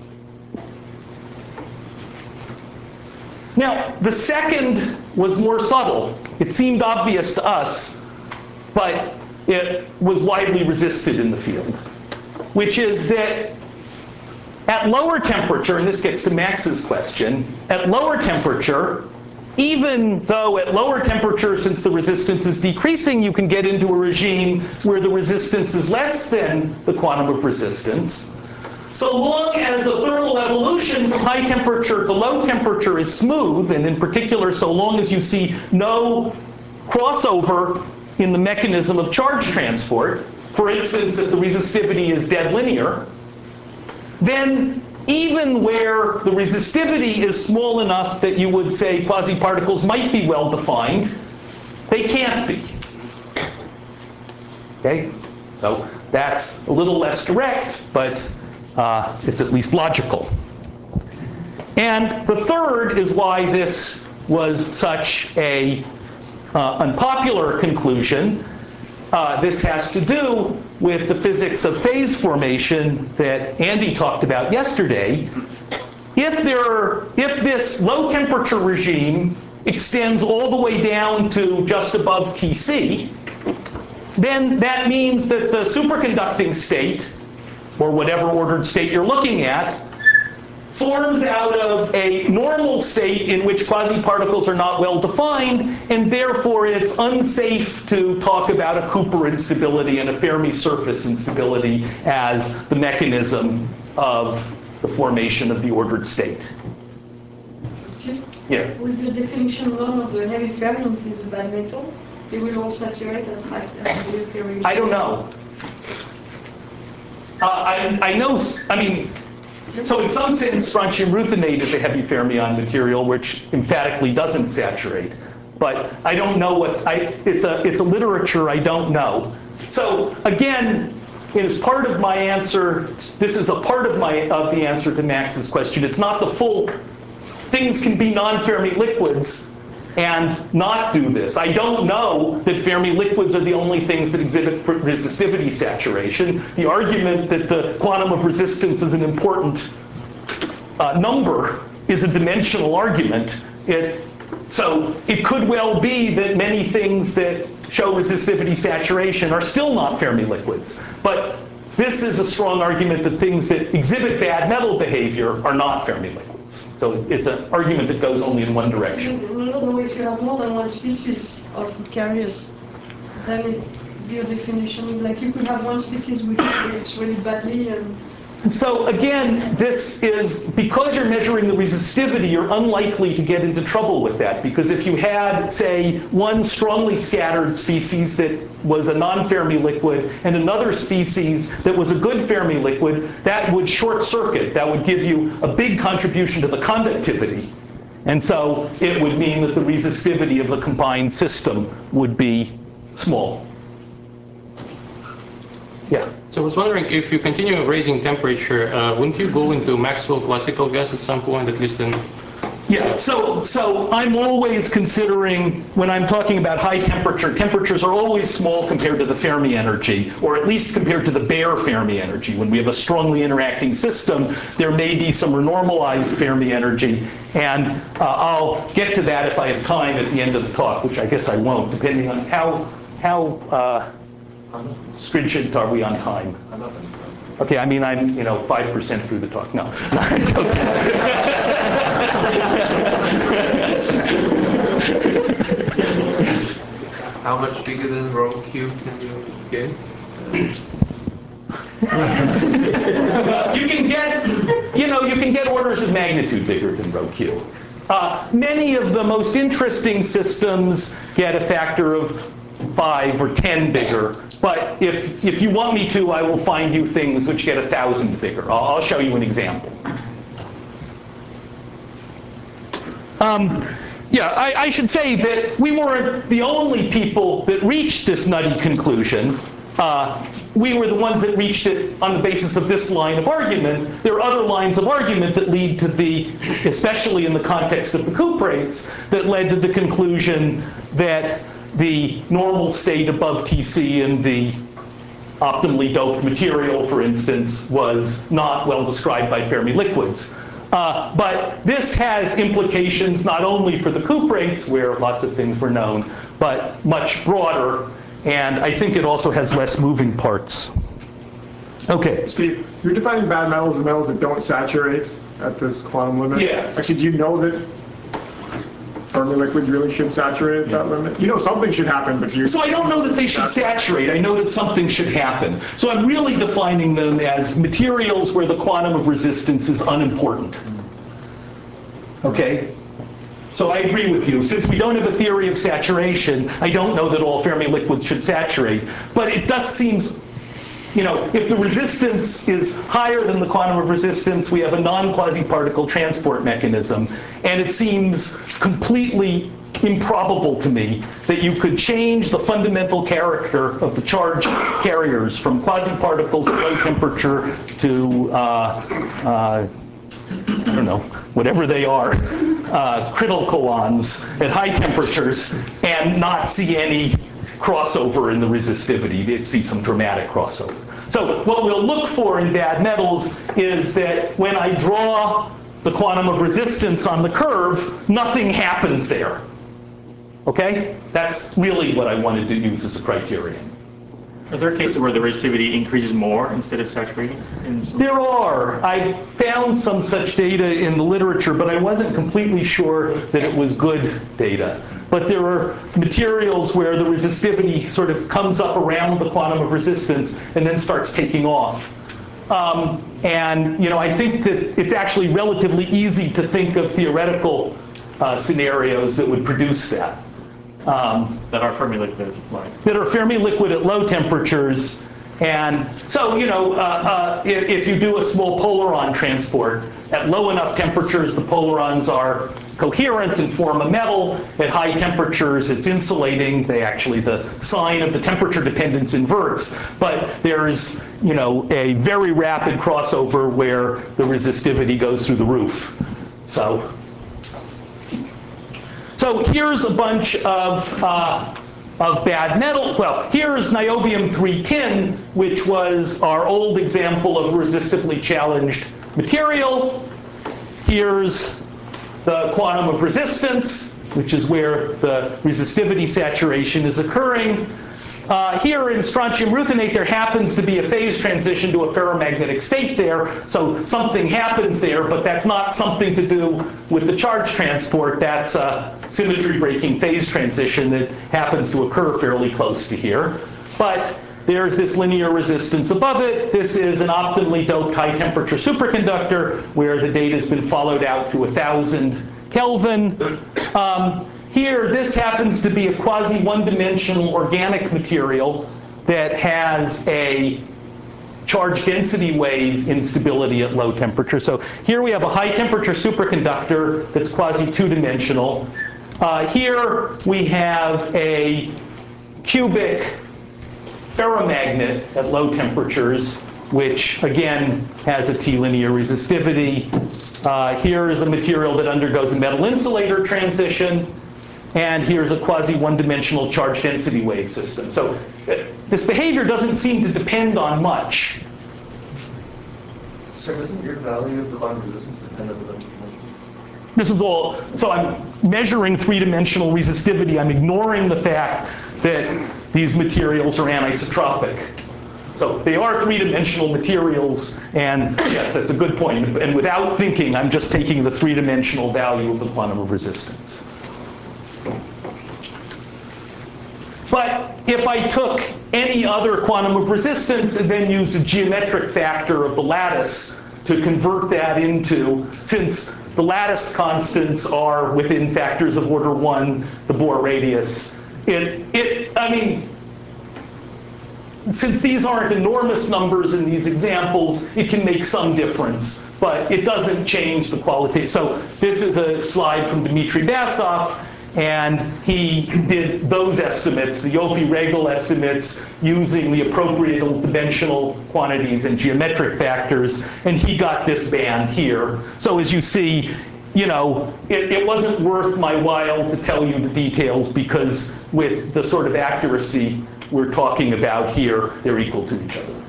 Now, the second was more subtle. It seemed obvious to us, but it was widely resisted in the field, which is that at lower temperature, and this gets to Max's question, at lower temperature, even though at lower temperature, since the resistance is decreasing, you can get into a regime where the resistance is less than the quantum of resistance, so long as the thermal evolution from high temperature to low temperature is smooth, and in particular, so long as you see no crossover in the mechanism of charge transport, for instance, if the resistivity is dead linear, then even where the resistivity is small enough that you would say quasi-particles might be well-defined, they can't be. Okay? So that's a little less direct, but it's at least logical. And the third is why this was such a unpopular conclusion. This has to do with the physics of phase formation that Andy talked about yesterday. If this low temperature regime extends all the way down to just above Tc, then that means that the superconducting state, or whatever ordered state you're looking at, forms out of a normal state in which quasi-particles are not well defined, and therefore it's unsafe to talk about a Cooper instability and a Fermi surface instability as the mechanism of the formation of the ordered state. Yeah. With the definition one of the heavy fermions is a bad metal, they will all saturate at high temperature. I don't know. I know, I mean, so in some sense, strontium ruthenate is a heavy fermion material, which emphatically doesn't saturate. But I don't know what, it's a literature I don't know. So again, as part of my answer, this is a part of the answer to Max's question. It's not the full, things can be non-Fermi liquids and not do this. I don't know that Fermi liquids are the only things that exhibit resistivity saturation. The argument that the quantum of resistance is an important number is a dimensional argument. So it could well be that many things that show resistivity saturation are still not Fermi liquids. But this is a strong argument that things that exhibit bad metal behavior are not Fermi liquids. So it's an argument that goes only in one direction. I don't know if you have more than one species of carriers, then it your definition, like you could have one species which behaves really badly and... So again, this is, because you're measuring the resistivity, you're unlikely to get into trouble with that, because if you had, say, one strongly scattered species that was a non-Fermi liquid and another species that was a good Fermi liquid, that would short circuit. That would give you a big contribution to the conductivity. And so it would mean that the resistivity of the combined system would be small. Yeah. So I was wondering, if you continue raising temperature, wouldn't you go into Maxwell classical gas at some point, at least in... Yeah, so I'm always considering, when I'm talking about high temperature, temperatures are always small compared to the Fermi energy, or at least compared to the bare Fermi energy. When we have a strongly interacting system, there may be some renormalized Fermi energy, and I'll get to that if I have time at the end of the talk, which I guess I won't, depending on how stringent are we on time? Okay, I mean, I'm 5% through the talk. No. Yes. How much bigger than rho cube can you get? You can get orders of magnitude bigger than rho cube. Many of the most interesting systems get a factor of 5 or 10 bigger. But if you want me to, I will find you things which get 1,000 bigger. I'll show you an example. Yeah, I should say that we weren't the only people that reached this nutty conclusion. We were the ones that reached it on the basis of this line of argument. There are other lines of argument that lead to especially in the context of the cuprates, that led to the conclusion that the normal state above TC in the optimally doped material, for instance, was not well described by Fermi liquids. But this has implications not only for the cuprates, where lots of things were known, but much broader. And I think it also has less moving parts. Okay. Steve, you're defining bad metals as metals that don't saturate at this quantum limit. Yeah. Actually, do you know that Fermi liquids really should saturate at that limit? You know something should happen, but So I don't know that they should saturate. I know that something should happen. So I'm really defining them as materials where the quantum of resistance is unimportant. Okay? So I agree with you. Since we don't have a theory of saturation, I don't know that all Fermi liquids should saturate. But it does seem, if the resistance is higher than the quantum of resistance, we have a non-quasi-particle transport mechanism. And it seems completely improbable to me that you could change the fundamental character of the charge carriers from quasi-particles at low temperature to, I don't know, whatever they are, criticalons at high temperatures, and not see any crossover in the resistivity. You'd see some dramatic crossover. So what we'll look for in bad metals is that when I draw the quantum of resistance on the curve, nothing happens there. Okay? That's really what I wanted to use as a criterion. Are there cases where the resistivity increases more instead of saturating? There are. I found some such data in the literature, but I wasn't completely sure that it was good data. But there are materials where the resistivity sort of comes up around the quantum of resistance and then starts taking off. I think that it's actually relatively easy to think of theoretical scenarios that would produce that. That are Fermi liquid, right? That are Fermi liquid at low temperatures. And so, if you do a small polaron transport, at low enough temperatures, the polarons are coherent and form a metal. At high temperatures, it's insulating. The sign of the temperature dependence inverts. But there's, a very rapid crossover where the resistivity goes through the roof. So here's a bunch of bad metal. Well, here's niobium-3 tin, which was our old example of resistively challenged material. Here's the quantum of resistance, which is where the resistivity saturation is occurring. here in strontium ruthenate, there happens to be a phase transition to a ferromagnetic state there, so something happens there, but that's not something to do with the charge transport. That's a symmetry-breaking phase transition that happens to occur fairly close to here. But there's this linear resistance above it. This is an optimally doped high-temperature superconductor where the data has been followed out to 1,000 Kelvin. Here, this happens to be a quasi-one-dimensional organic material that has a charge density wave instability at low temperature. So here we have a high-temperature superconductor that's quasi-two-dimensional. Here we have a cubic ferromagnet at low temperatures, which again has a T-linear resistivity. Here is a material that undergoes a metal insulator transition. And here's a quasi-one-dimensional charge density wave system. So this behavior doesn't seem to depend on much. So isn't your value of the bond resistance dependent on the dimensions? This is all, so I'm measuring three-dimensional resistivity. I'm ignoring the fact that these materials are anisotropic. So they are three-dimensional materials, and yes, that's a good point. And without thinking, I'm just taking the three-dimensional value of the quantum of resistance. But if I took any other quantum of resistance and then used a geometric factor of the lattice to convert that into, since the lattice constants are within factors of order 1, the Bohr radius, I mean, since these aren't enormous numbers in these examples, it can make some difference, but it doesn't change the qualitative. So this is a slide from Dmitry Basov, and he did those estimates, the Yoffie-Regal estimates, using the appropriate dimensional quantities and geometric factors, and he got this band here. So as you see, you know, it wasn't worth my while to tell you the details, because with the sort of accuracy we're talking about here, they're equal to each other.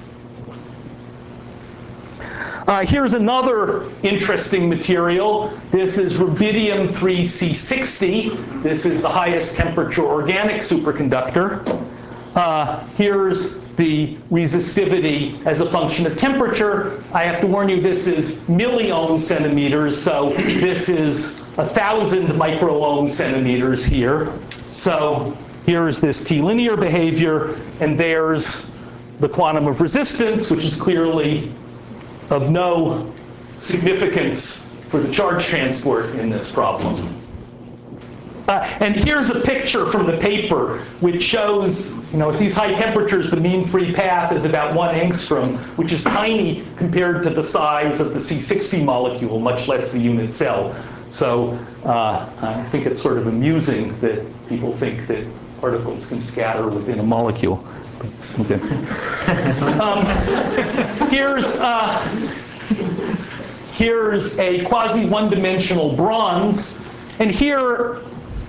Here's another interesting material. This is rubidium-3C60. This is the highest temperature organic superconductor. Here's the resistivity as a function of temperature. I have to warn you, this is milliohm centimeters, so this is 1,000 microohm centimeters here. So here's this T-linear behavior, and there's the quantum of resistance, which is clearly of no significance for the charge transport in this problem. And here's a picture from the paper which shows, you know, at these high temperatures, the mean free path is about 1 angstrom, which is tiny compared to the size of the C60 molecule, much less the unit cell. So I think it's sort of amusing that people think that particles can scatter within a molecule. Okay. Here's a quasi-one-dimensional bronze, and here's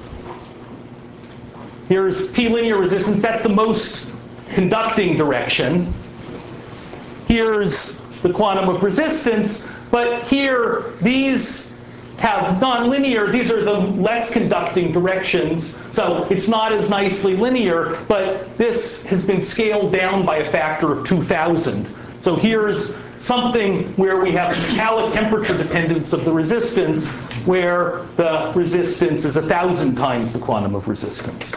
T-linear resistance. That's the most conducting direction. Here's the quantum of resistance, but here these have nonlinear, these are the less conducting directions, so it's not as nicely linear, but this has been scaled down by a factor of 2,000. So here's something where we have metallic temperature dependence of the resistance, where the resistance is 1,000 times the quantum of resistance.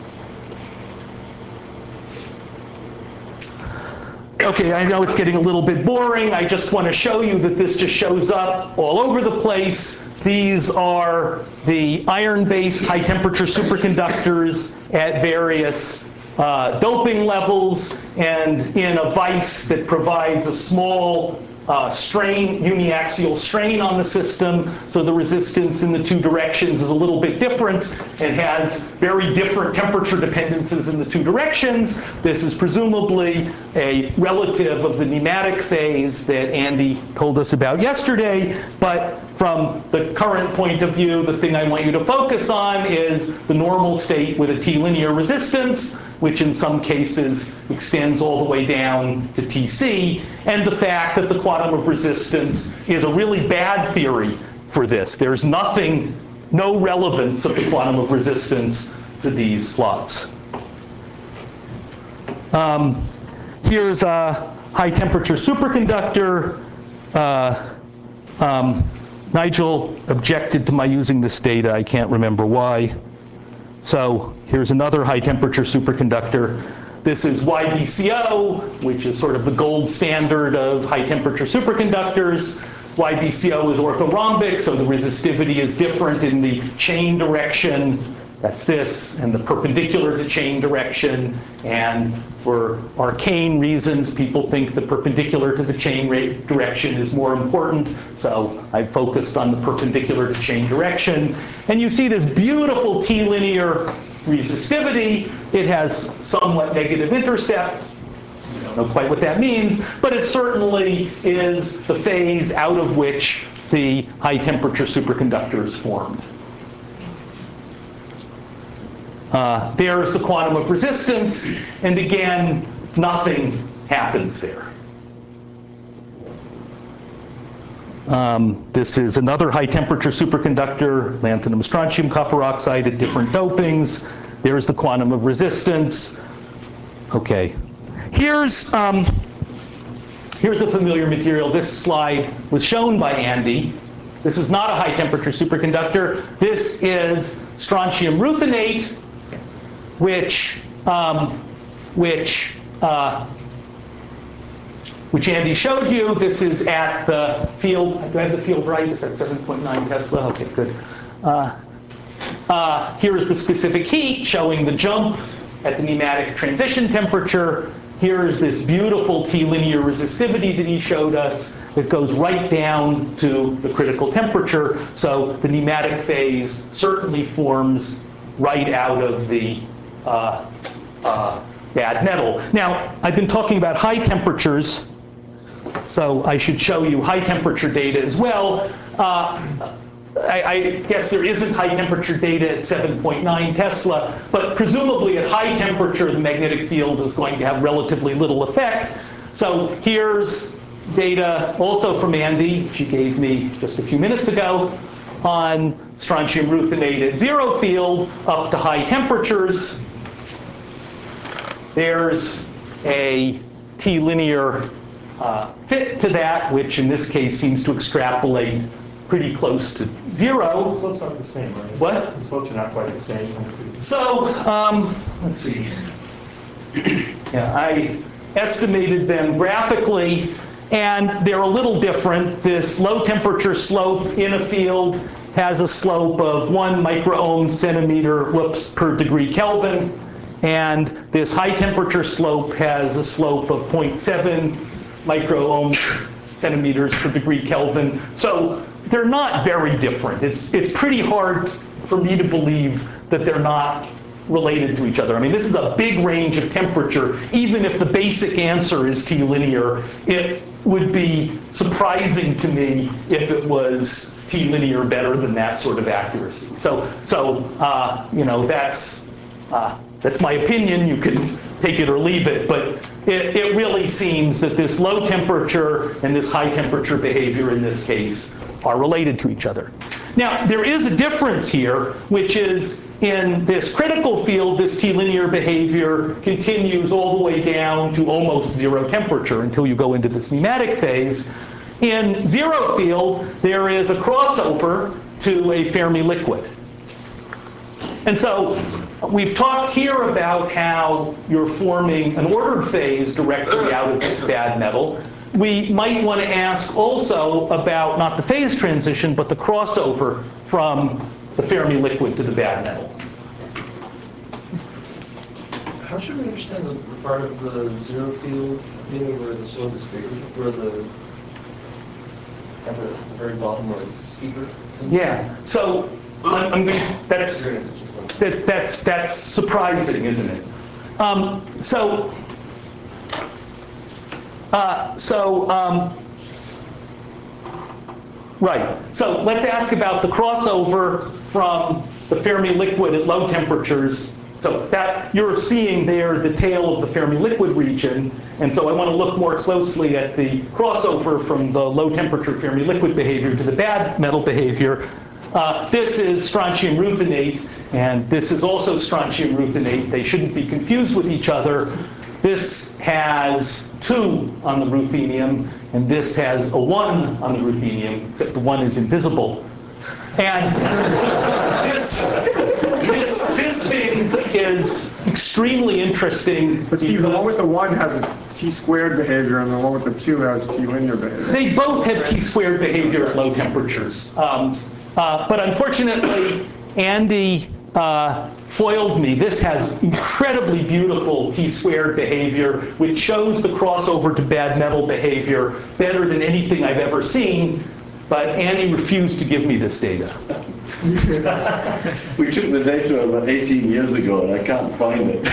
Okay, I know it's getting a little bit boring. I just want to show you that this just shows up all over the place. These are the iron-based high-temperature superconductors at various doping levels, and in a vise that provides a small strain, uniaxial strain on the system, so the resistance in the two directions is a little bit different and has very different temperature dependences in the two directions. This is presumably a relative of the pneumatic phase that Andy told us about yesterday, but from the current point of view, the thing I want you to focus on is the normal state with a T-linear resistance, which in some cases extends all the way down to Tc, and the fact that the quantum of resistance is a really bad theory for this. There's nothing, no relevance of the quantum of resistance to these plots. Here's a high temperature superconductor. Nigel objected to my using this data. I can't remember why. So here's another high temperature superconductor. This is YBCO, which is sort of the gold standard of high temperature superconductors. YBCO is orthorhombic, so the resistivity is different in the chain direction. That's this, and the perpendicular to chain direction. And for arcane reasons, people think the perpendicular to the chain direction is more important. So I focused on the perpendicular to chain direction. And you see this beautiful T-linear resistivity. It has somewhat negative intercept. I don't know quite what that means, but it certainly is the phase out of which the high temperature superconductor is formed. There's the quantum of resistance, and again, nothing happens there. This is another high temperature superconductor, lanthanum strontium copper oxide at different dopings. There's the quantum of resistance. Okay. Here's a familiar material. This slide was shown by Andy. This is not a high temperature superconductor. This is strontium ruthenate, which Andy showed you. This is at the field. Do I have the field right? Is that 7.9 Tesla? Okay, good. Here's the specific heat showing the jump at the nematic transition temperature. Here's this beautiful T-linear resistivity that he showed us that goes right down to the critical temperature. So the nematic phase certainly forms right out of the bad metal. Now, I've been talking about high temperatures, so I should show you high temperature data as well. I guess there isn't high temperature data at 7.9 Tesla, but presumably at high temperature, the magnetic field is going to have relatively little effect. So here's data also from Andy, she gave me just a few minutes ago, on strontium ruthenate at zero field up to high temperatures. There's a T-linear fit to that, which in this case seems to extrapolate pretty close to zero. The slopes aren't the same, right? What? The slopes are not quite the same. So, let's see. Yeah, I estimated them graphically, and they're a little different. This low temperature slope in a field has a slope of 1 microohm centimeter, per degree Kelvin. And this high temperature slope has a slope of 0.7 microohm centimeters per degree Kelvin. So they're not very different. It's pretty hard for me to believe that they're not related to each other. I mean, this is a big range of temperature. Even if the basic answer is T-linear, it would be surprising to me if it was T-linear better than that sort of accuracy. So you know, that's my opinion. You can take it or leave it, but it really seems that this low temperature and this high temperature behavior in this case are related to each other. Now, there is a difference here, which is in this critical field, this T-linear behavior continues all the way down to almost zero temperature until you go into this nematic phase. In zero field, there is a crossover to a Fermi liquid. And so we've talked here about how you're forming an ordered phase directly out of this bad metal. We might want to ask also about not the phase transition, but the crossover from the Fermi liquid to the bad metal. How should we understand the part of the zero field, meaning where the slope is bigger, where at the very bottom where it's steeper? Yeah. So that's surprising, isn't it? Right. So let's ask about the crossover from the Fermi liquid at low temperatures. So that you're seeing there the tail of the Fermi liquid region. And so I want to look more closely at the crossover from the low temperature Fermi liquid behavior to the bad metal behavior. This is strontium ruthenate, and this is also strontium ruthenate. They shouldn't be confused with each other. this has 2 on the ruthenium, and this has a 1 on the ruthenium, except the 1 is invisible. And this thing is extremely interesting. But Steve, the one with the 1 has a t-squared behavior, and the one with the 2 has t-linear behavior. They both have t-squared behavior at low temperatures. But unfortunately, Andy foiled me. This has incredibly beautiful t-squared behavior, which shows the crossover to bad metal behavior better than anything I've ever seen. But Andy refused to give me this data. We took the data about 18 years ago, and I can't find it.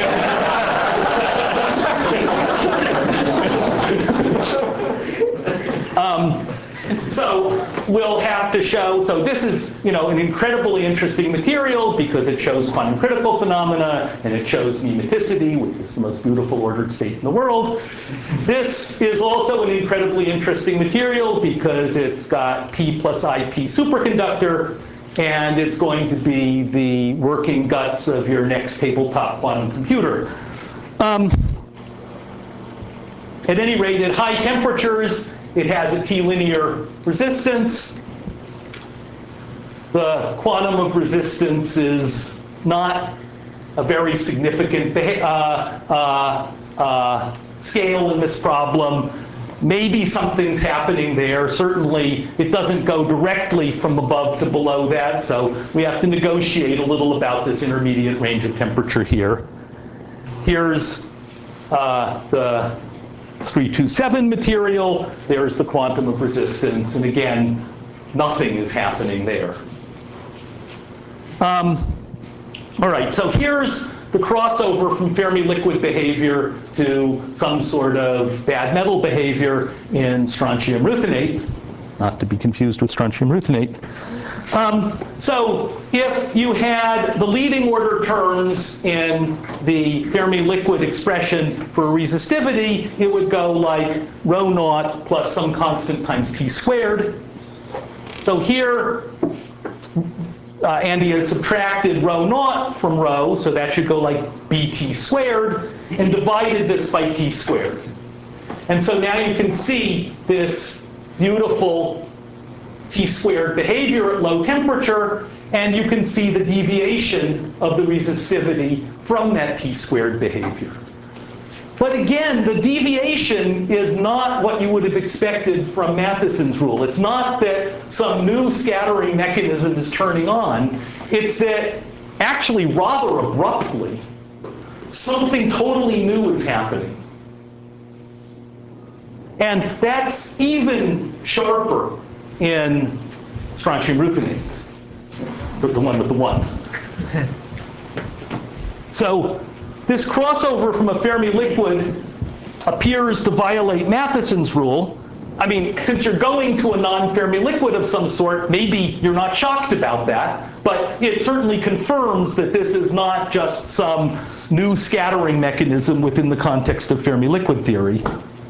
So we'll have to show, so this is, an incredibly interesting material because it shows quantum critical phenomena and it shows pneumaticity, which is the most beautiful ordered state in the world. This is also an incredibly interesting material because it's got P plus IP superconductor, and it's going to be the working guts of your next tabletop quantum computer. At any rate, at high temperatures, it has a T-linear resistance. The quantum of resistance is not a very significant scale in this problem. Maybe something's happening there. Certainly, it doesn't go directly from above to below that, so we have to negotiate a little about this intermediate range of temperature here. Here's the 327 material. There's the quantum of resistance, and again, nothing is happening there. All right, so here's the crossover from Fermi liquid behavior to some sort of bad metal behavior in strontium ruthenate, not to be confused with strontium ruthenate. So if you had the leading order terms in the Fermi liquid expression for resistivity, it would go like rho naught plus some constant times t squared. So here, Andy has subtracted rho naught from rho, so that should go like bt squared, and divided this by t squared. And so now you can see this beautiful t-squared behavior at low temperature, and you can see the deviation of the resistivity from that t-squared behavior. But again, the deviation is not what you would have expected from Matheson's rule. It's not that some new scattering mechanism is turning on. It's that actually rather abruptly, something totally new is happening. And that's even sharper in strontium ruthenate, the one with the 1. So this crossover from a Fermi liquid appears to violate Matheson's rule. I mean, since you're going to a non-Fermi liquid of some sort, maybe you're not shocked about that, but it certainly confirms that this is not just some new scattering mechanism within the context of Fermi liquid theory.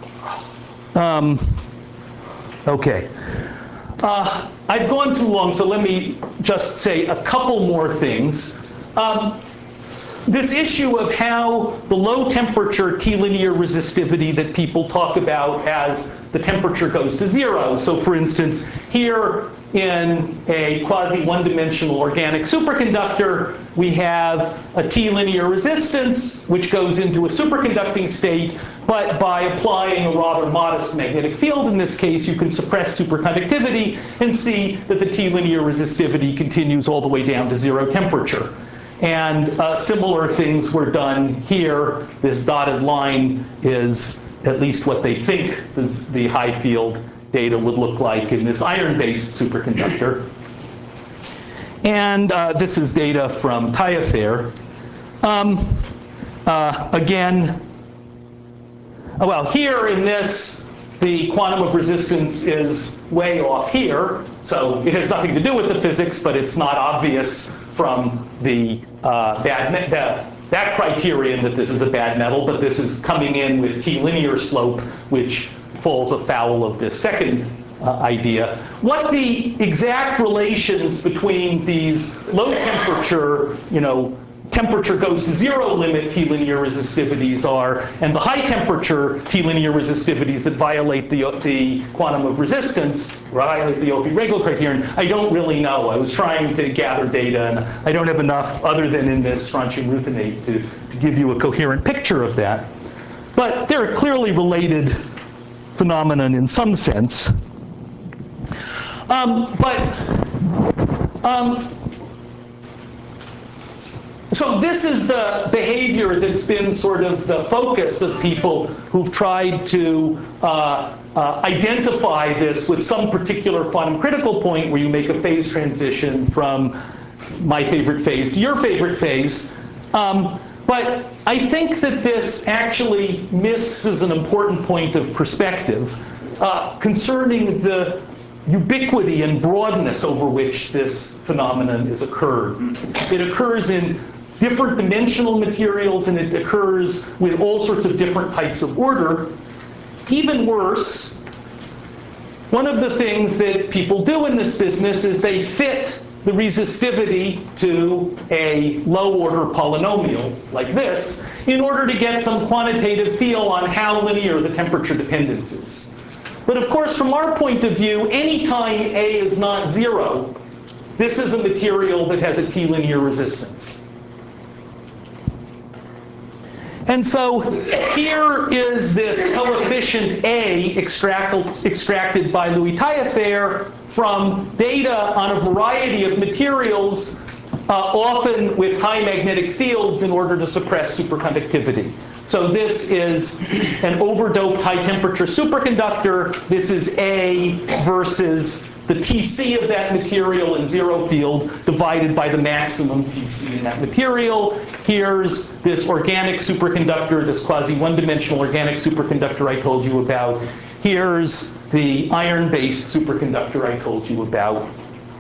Okay. I've gone too long, so let me just say a couple more things. This issue of how the low temperature T-linear resistivity that people talk about as the temperature goes to 0. So for instance, here in a quasi-one-dimensional organic superconductor, we have a T-linear resistance, which goes into a superconducting state, but by applying a rather modest magnetic field in this case, you can suppress superconductivity and see that the T-linear resistivity continues all the way down to 0 temperature. And similar things were done here. This dotted line is at least what they think the high field data would look like in this iron-based superconductor. And this is data from Taillefer. Again, well, here in this, the quantum of resistance is way off here. So it has nothing to do with the physics, but it's not obvious from the that criterion that this is a bad metal, but this is coming in with T-linear slope, which falls afoul of this second idea. What the exact relations between these low temperature, temperature goes to zero limit T linear resistivities are, and the high temperature T linear resistivities that violate the quantum of resistance, violate the Opie-Regal criterion, I don't really know. I was trying to gather data, and I don't have enough other than in this strontium ruthenate to give you a coherent picture of that. But they're a clearly related phenomenon in some sense. So this is the behavior that's been sort of the focus of people who've tried to identify this with some particular quantum critical point where you make a phase transition from my favorite phase to your favorite phase. But I think that this actually misses an important point of perspective concerning the ubiquity and broadness over which this phenomenon is occurred. It occurs in different dimensional materials, and it occurs with all sorts of different types of order. Even worse, one of the things that people do in this business is they fit the resistivity to a low-order polynomial like this in order to get some quantitative feel on how linear the temperature dependence is. But of course, from our point of view, anytime A is not zero, this is a material that has a T-linear resistance. And so here is this coefficient A extracted by Louis Taillefer from data on a variety of materials, often with high magnetic fields in order to suppress superconductivity. So this is an overdoped high-temperature superconductor. This is A versus the TC of that material in zero field divided by the maximum TC in that material. Here's this organic superconductor, this quasi-one-dimensional organic superconductor I told you about. Here's the iron-based superconductor I told you about.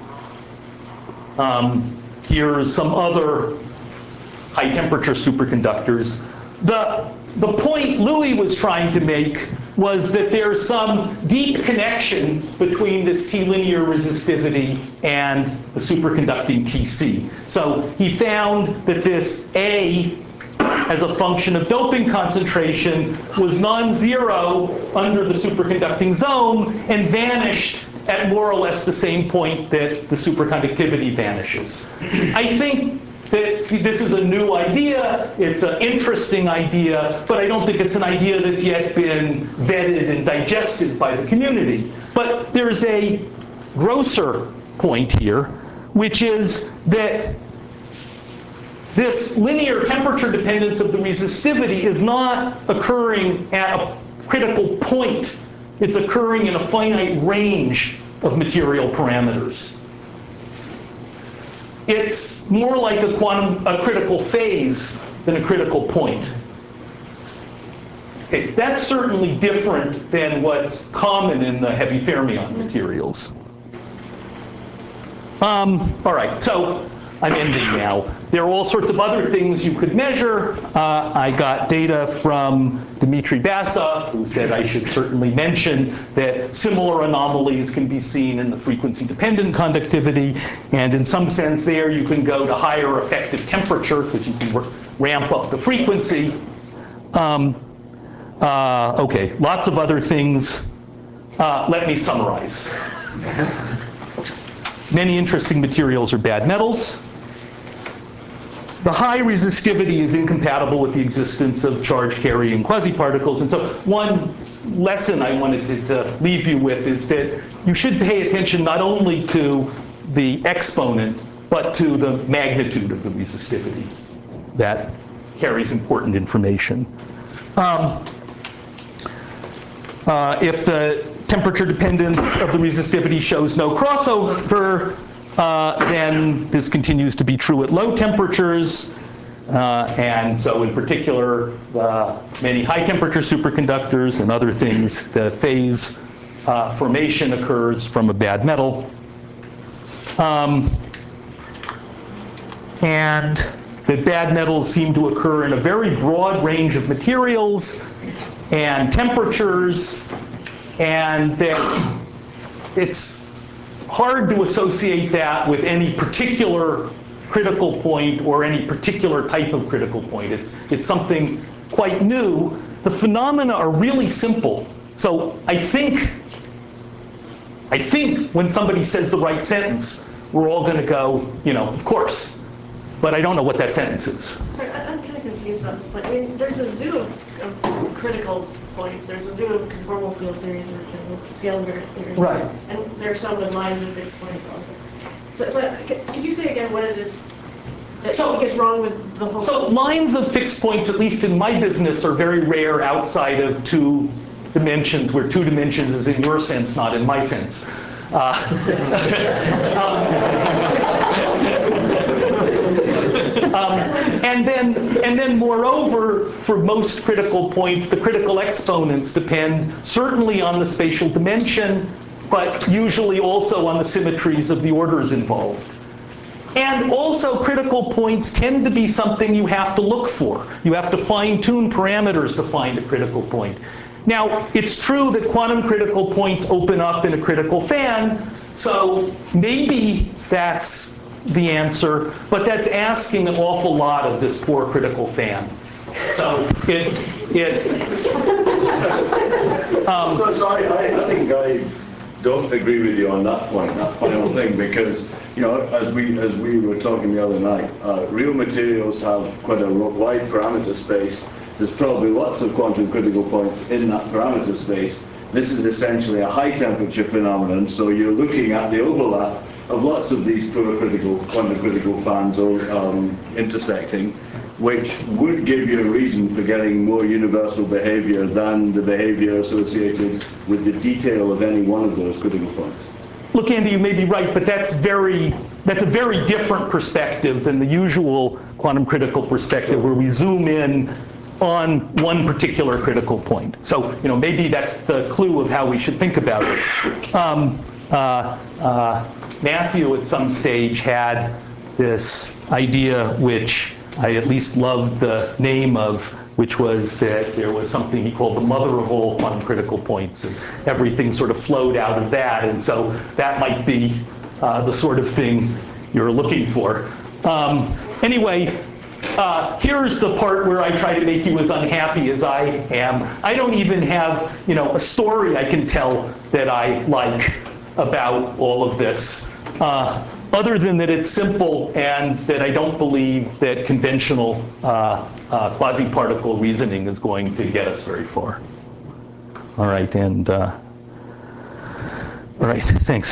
Here's some other high-temperature superconductors. The point Louis was trying to make was that there's some deep connection between this T-linear resistivity and the superconducting TC. So he found that this A, as a function of doping concentration, was non-zero under the superconducting zone and vanished at more or less the same point that the superconductivity vanishes. I think that this is a new idea, it's an interesting idea, but I don't think it's an idea that's yet been vetted and digested by the community. But there's a grosser point here, which is that this linear temperature dependence of the resistivity is not occurring at a critical point. It's occurring in a finite range of material parameters. It's more like a critical phase than a critical point. Okay, that's certainly different than what's common in the heavy fermion materials. All right, so I'm ending now. There are all sorts of other things you could measure. I got data from Dmitry Basov, who said I should certainly mention that similar anomalies can be seen in the frequency-dependent conductivity. And in some sense there, you can go to higher effective temperature, because you can ramp up the frequency. OK, lots of other things. Let me summarize. Many interesting materials are bad metals. The high resistivity is incompatible with the existence of charge-carrying quasiparticles. And so one lesson I wanted to leave you with is that you should pay attention not only to the exponent, but to the magnitude of the resistivity. That carries important information. If the temperature dependence of the resistivity shows no crossover, then this continues to be true at low temperatures. And so in particular, many high temperature superconductors and other things, the phase formation occurs from a bad metal. And the bad metals seem to occur in a very broad range of materials and temperatures, and that it's hard to associate that with any particular critical point or any particular type of critical point. It's something quite new. The phenomena are really simple. So I think when somebody says the right sentence, we're all going to go, of course. But I don't know what that sentence is. Sorry, I'm kind of confused about this point. I mean, there's a zoo of critical points. There's a zoo of conformal field theories or scale invariant theories. Right. And there are some with lines of fixed points also. So could you say again what it is that gets wrong with the whole? So lines of fixed points, at least in my business, are very rare outside of 2 dimensions, where 2 dimensions is in your sense, not in my sense. And then moreover, for most critical points, the critical exponents depend certainly on the spatial dimension, but usually also on the symmetries of the orders involved. And also, critical points tend to be something you have to look for. You have to fine-tune parameters to find a critical point. Now, it's true that quantum critical points open up in a critical fan, so maybe that's the answer, but that's asking an awful lot of this poor critical fan. So I think I don't agree with you on that point, that final thing, because as we were talking the other night, real materials have quite a wide parameter space. There's probably lots of quantum critical points in that parameter space. This is essentially a high temperature phenomenon, so you're looking at the overlap of lots of these quantum critical fans intersecting, which would give you a reason for getting more universal behavior than the behavior associated with the detail of any one of those critical points. Look, Andy, you may be right, but that's a very different perspective than the usual quantum critical perspective, where we zoom in on one particular critical point. So, maybe that's the clue of how we should think about it. Matthew, at some stage, had this idea, which I at least loved the name of, which was that there was something he called the mother of all quantum critical points, and everything sort of flowed out of that, and so that might be the sort of thing you're looking for. Anyway, here's the part where I try to make you as unhappy as I am. I don't even have, a story I can tell that I like about all of this, other than that it's simple and that I don't believe that conventional quasi-particle reasoning is going to get us very far. All right, and all right, thanks.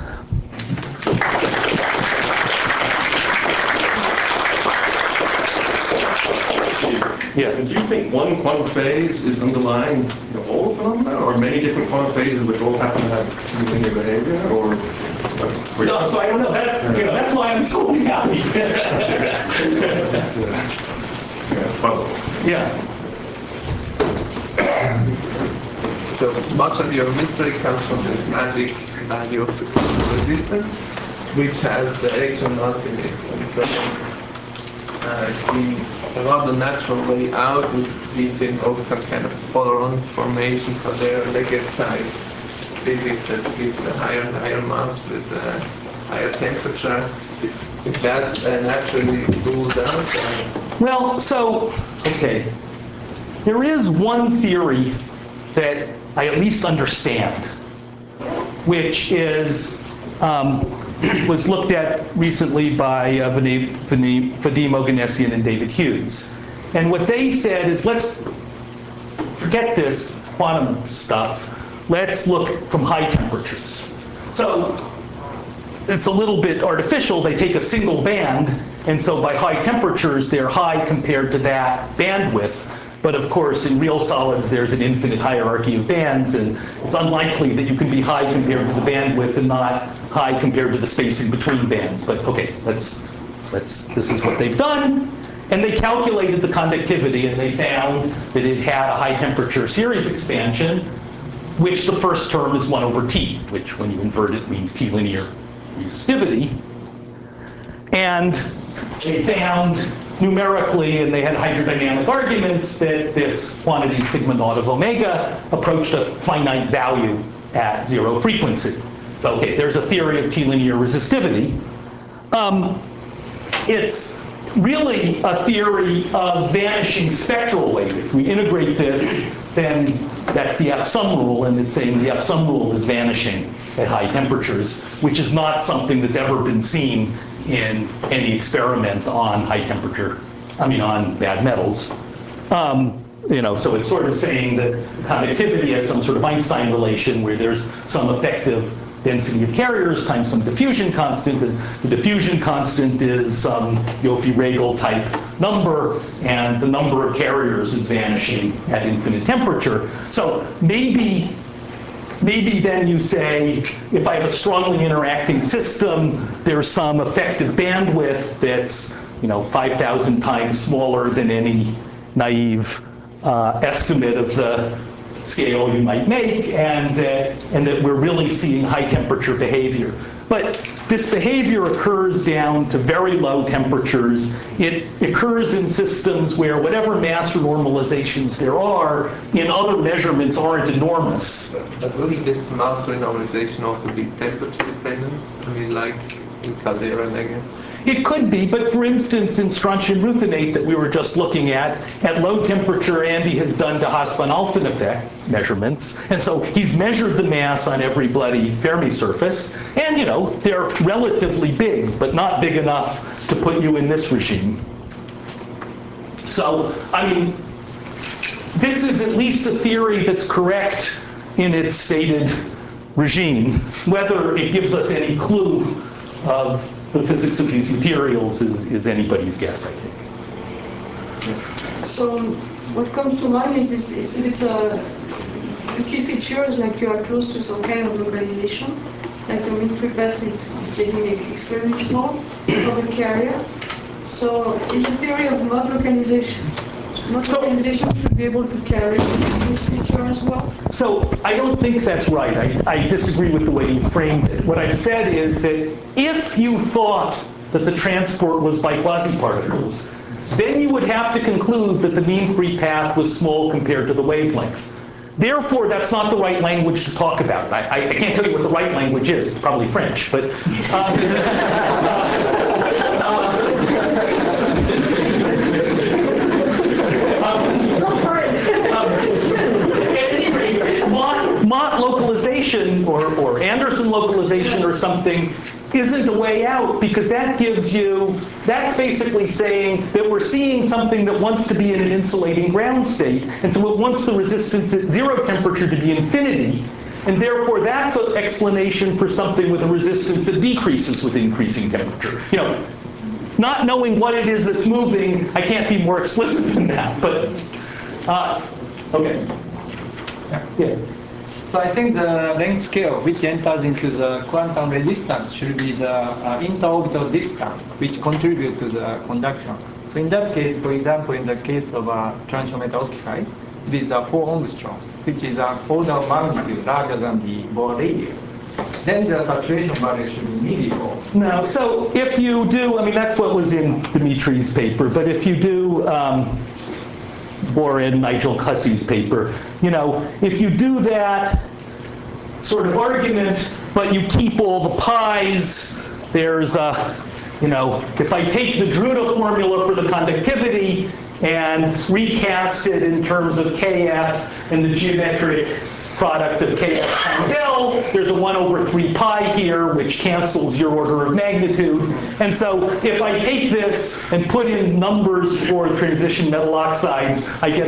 Yeah. Do you think one quantum phase is underlying all phenomena, or many different quantum phases which all happen to have linear behavior, or? No, so I don't know. That's why I'm so happy. Puzzle. Yeah. So much of your mystery comes from this magic value of the quantum resistance, which has the electron mass in it. And so it seems a rather natural way out would be to invoke some kind of Polaron formation for their Leggett type physics that gives a higher and higher mass with a higher temperature. Is that naturally ruled out? Well, so, okay. There is one theory that I at least understand, which is was looked at recently by Vadim Oganessian and David Hughes. And what they said is, let's forget this quantum stuff. Let's look from high temperatures. So it's a little bit artificial. They take a single band, and so by high temperatures, they're high compared to that bandwidth. But of course, in real solids, there's an infinite hierarchy of bands, and it's unlikely that you can be high compared to the bandwidth and not high compared to the spacing between bands. But okay, this is what they've done. And they calculated the conductivity, and they found that it had a high temperature series expansion, which the first term is 1 over T, which when you invert it means T linear resistivity. And they found numerically, and they had hydrodynamic arguments, that this quantity sigma naught of omega approached a finite value at 0 frequency. So okay, there's a theory of T linear resistivity. it's really a theory of vanishing spectral weight. If we integrate this, then that's the F-sum rule, and it's saying the F-sum rule is vanishing at high temperatures, which is not something that's ever been seen in any experiment on high temperature, on bad metals. So it's sort of saying that conductivity has some sort of Einstein relation where there's some effective density of carriers times some diffusion constant, and the diffusion constant is some Yoffie-Regal type number, and the number of carriers is vanishing at infinite temperature. So maybe then you say, if I have a strongly interacting system, there's some effective bandwidth that's 5,000 times smaller than any naive estimate of the scale you might make, and that we're really seeing high temperature behavior. But this behavior occurs down to very low temperatures. It occurs in systems where whatever mass renormalizations there are in other measurements aren't enormous. But wouldn't this mass renormalization also be temperature dependent? Like in Caldera negative? It could be, but for instance, in strontium ruthenate that we were just looking at low temperature, Andy has done de Haas-van-Alphen effect measurements, and so he's measured the mass on every bloody Fermi surface, and they're relatively big, but not big enough to put you in this regime. So, this is at least a theory that's correct in its stated regime. Whether it gives us any clue of the physics of these materials is anybody's guess, I think. So what comes to mind is if it's the key feature is like you are close to some kind of localization, like your mean-free path is getting extremely small for the carrier. So in the theory of mod localization, mod localization should be able to carry this feature as well? So I don't think that's right. I disagree with the way you framed it. What I've said is that if you thought that the transport was by quasiparticles, then you would have to conclude that the mean free path was small compared to the wavelength. Therefore, that's not the right language to talk about. I can't tell you what the right language is. It's probably French, but Mott localization or Anderson localization or something isn't a way out, because that's basically saying that we're seeing something that wants to be in an insulating ground state, and so it wants the resistance at zero temperature to be infinity, and therefore that's an explanation for something with a resistance that decreases with increasing temperature. Not knowing what it is that's moving, I can't be more explicit than that, but okay. Yeah. So I think the length scale which enters into the quantum resistance should be the interorbital distance which contributes to the conduction. So in that case, for example, in the case of transition metal oxides, it is 4 angstrom, which is an order of magnitude larger than the Bohr radius. Then the saturation value should be millivol. No, so if you do, that's what was in Dimitri's paper, but if you do, or in Nigel Cussey's paper, if you do that sort of argument, but you keep all the pi's, there's if I take the Drude formula for the conductivity and recast it in terms of Kf and the geometric product of Kf times L, there's a 1/3 pi here, which cancels your order of magnitude. And so if I take this and put in numbers for transition metal oxides, I get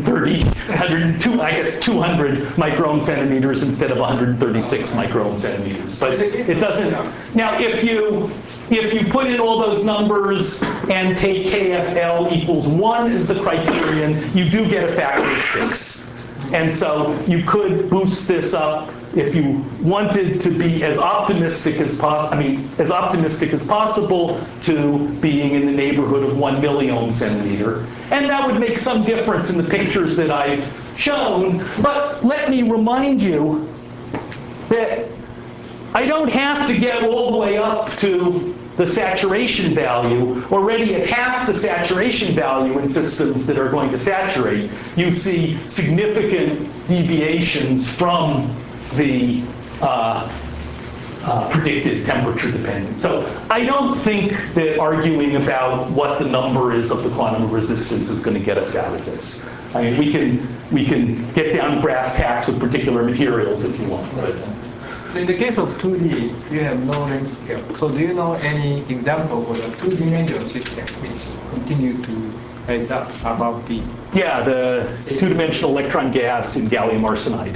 200 micron centimeters instead of 136 micron centimeters. But it doesn't. Now, if you put in all those numbers and take KFL equals 1 as the criterion, you do get a factor of 6. And so you could boost this up if you wanted to be as optimistic as possible to being in the neighborhood of 1 milliohm centimeter. And that would make some difference in the pictures that I've shown. But let me remind you that I don't have to get all the way up to the saturation value. Already at half the saturation value in systems that are going to saturate, you see significant deviations from the predicted temperature dependence. So I don't think that arguing about what the number is of the quantum of resistance is going to get us out of this. I mean, we can get down to brass tacks with particular materials if you want. But. So in the case of 2D, you have no length scale. So do you know any example for the two-dimensional system which continue to rise up above D? Yeah, the two-dimensional electron gas in gallium arsenide.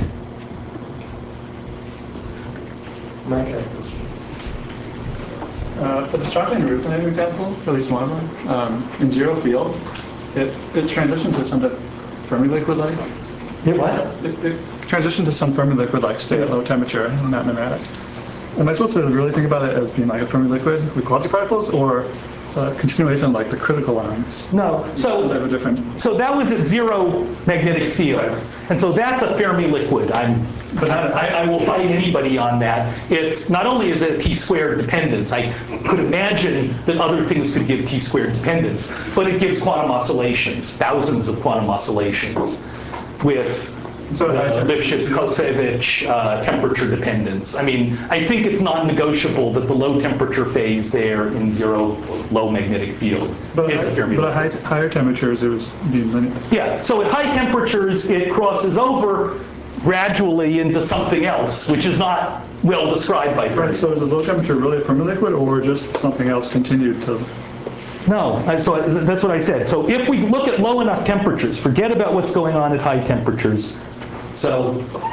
For the Strachan Ruthven example, at least one of them, in zero field, it transitioned to some Fermi liquid-like. It what? It transitioned to some Fermi liquid-like state at low temperature, not pneumatic. Am I supposed to really think about it as being like a Fermi liquid with quasi-particles, or a continuation like the critical lines? No. So that was at zero magnetic field, and so that's a Fermi liquid. I will fight anybody on that. It's not only is it a t-squared dependence. I could imagine that other things could give t-squared dependence, but it gives quantum oscillations, thousands of quantum oscillations, with Lifshitz-Kousevich temperature dependence. I mean, I think it's non-negotiable that the low temperature phase there in zero low magnetic field is a Fermi liquid. But at higher temperatures, it was being linear. Yeah, so at high temperatures, it crosses over gradually into something else, which is not well described by Fermi. Right, so is the low temperature really a Fermi liquid, or just something else continued to? No, so that's what I said. So if we look at low enough temperatures, forget about what's going on at high temperatures. So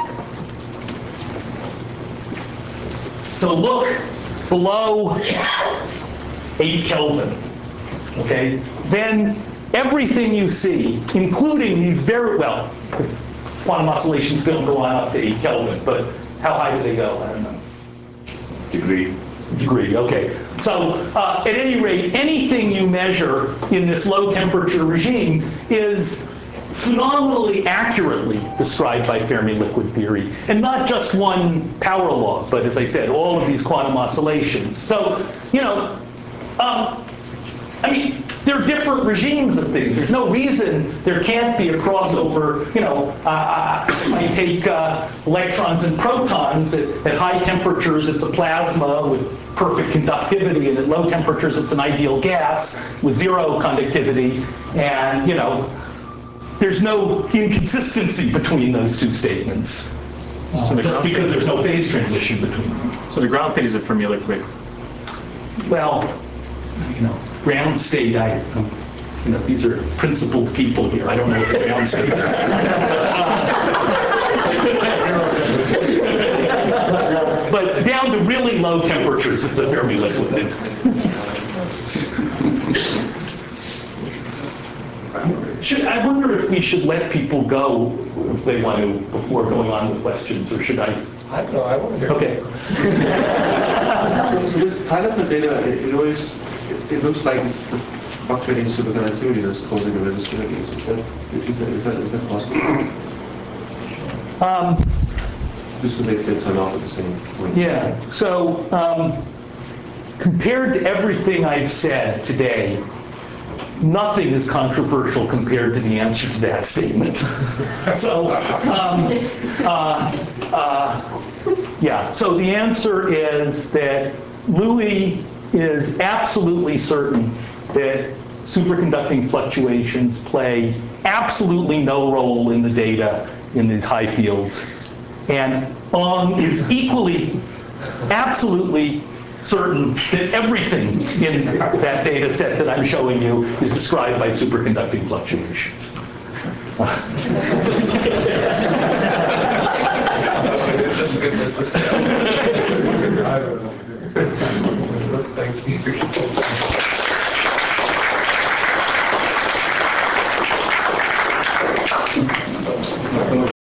look below 8 Kelvin, okay? Then everything you see, including these quantum oscillations don't go on up to 8 Kelvin, but how high do they go? I don't know. Degree, okay. So at any rate, anything you measure in this low temperature regime is phenomenally accurately described by Fermi liquid theory, and not just one power law, but as I said, all of these quantum oscillations. So, I mean, there are different regimes of things. There's no reason there can't be a crossover. I take electrons and protons at high temperatures. It's a plasma with perfect conductivity, and at low temperatures, it's an ideal gas with zero conductivity. And there's no inconsistency between those two statements, just because there's no phase transition between them. So the ground state is a Fermi liquid. Well, ground state, these are principled people here. I don't know what the ground state is. But down to really low temperatures, it's a Fermi liquid. I wonder if we should let people go if they want to before going on with questions, or should I? I don't know. I want to hear. Okay. So this Tyler data, it looks like it's the fluctuating superconductivity that's causing the resistivity. Is that possible? Just so they turn off at the same point. Yeah. So compared to everything I've said today, nothing is controversial compared to the answer to that statement. So, so the answer is that Louis is absolutely certain that superconducting fluctuations play absolutely no role in the data in these high fields. And Ong is equally, absolutely certain that everything in that data set that I'm showing you is described by superconducting fluctuations. That's good. That's Thanks.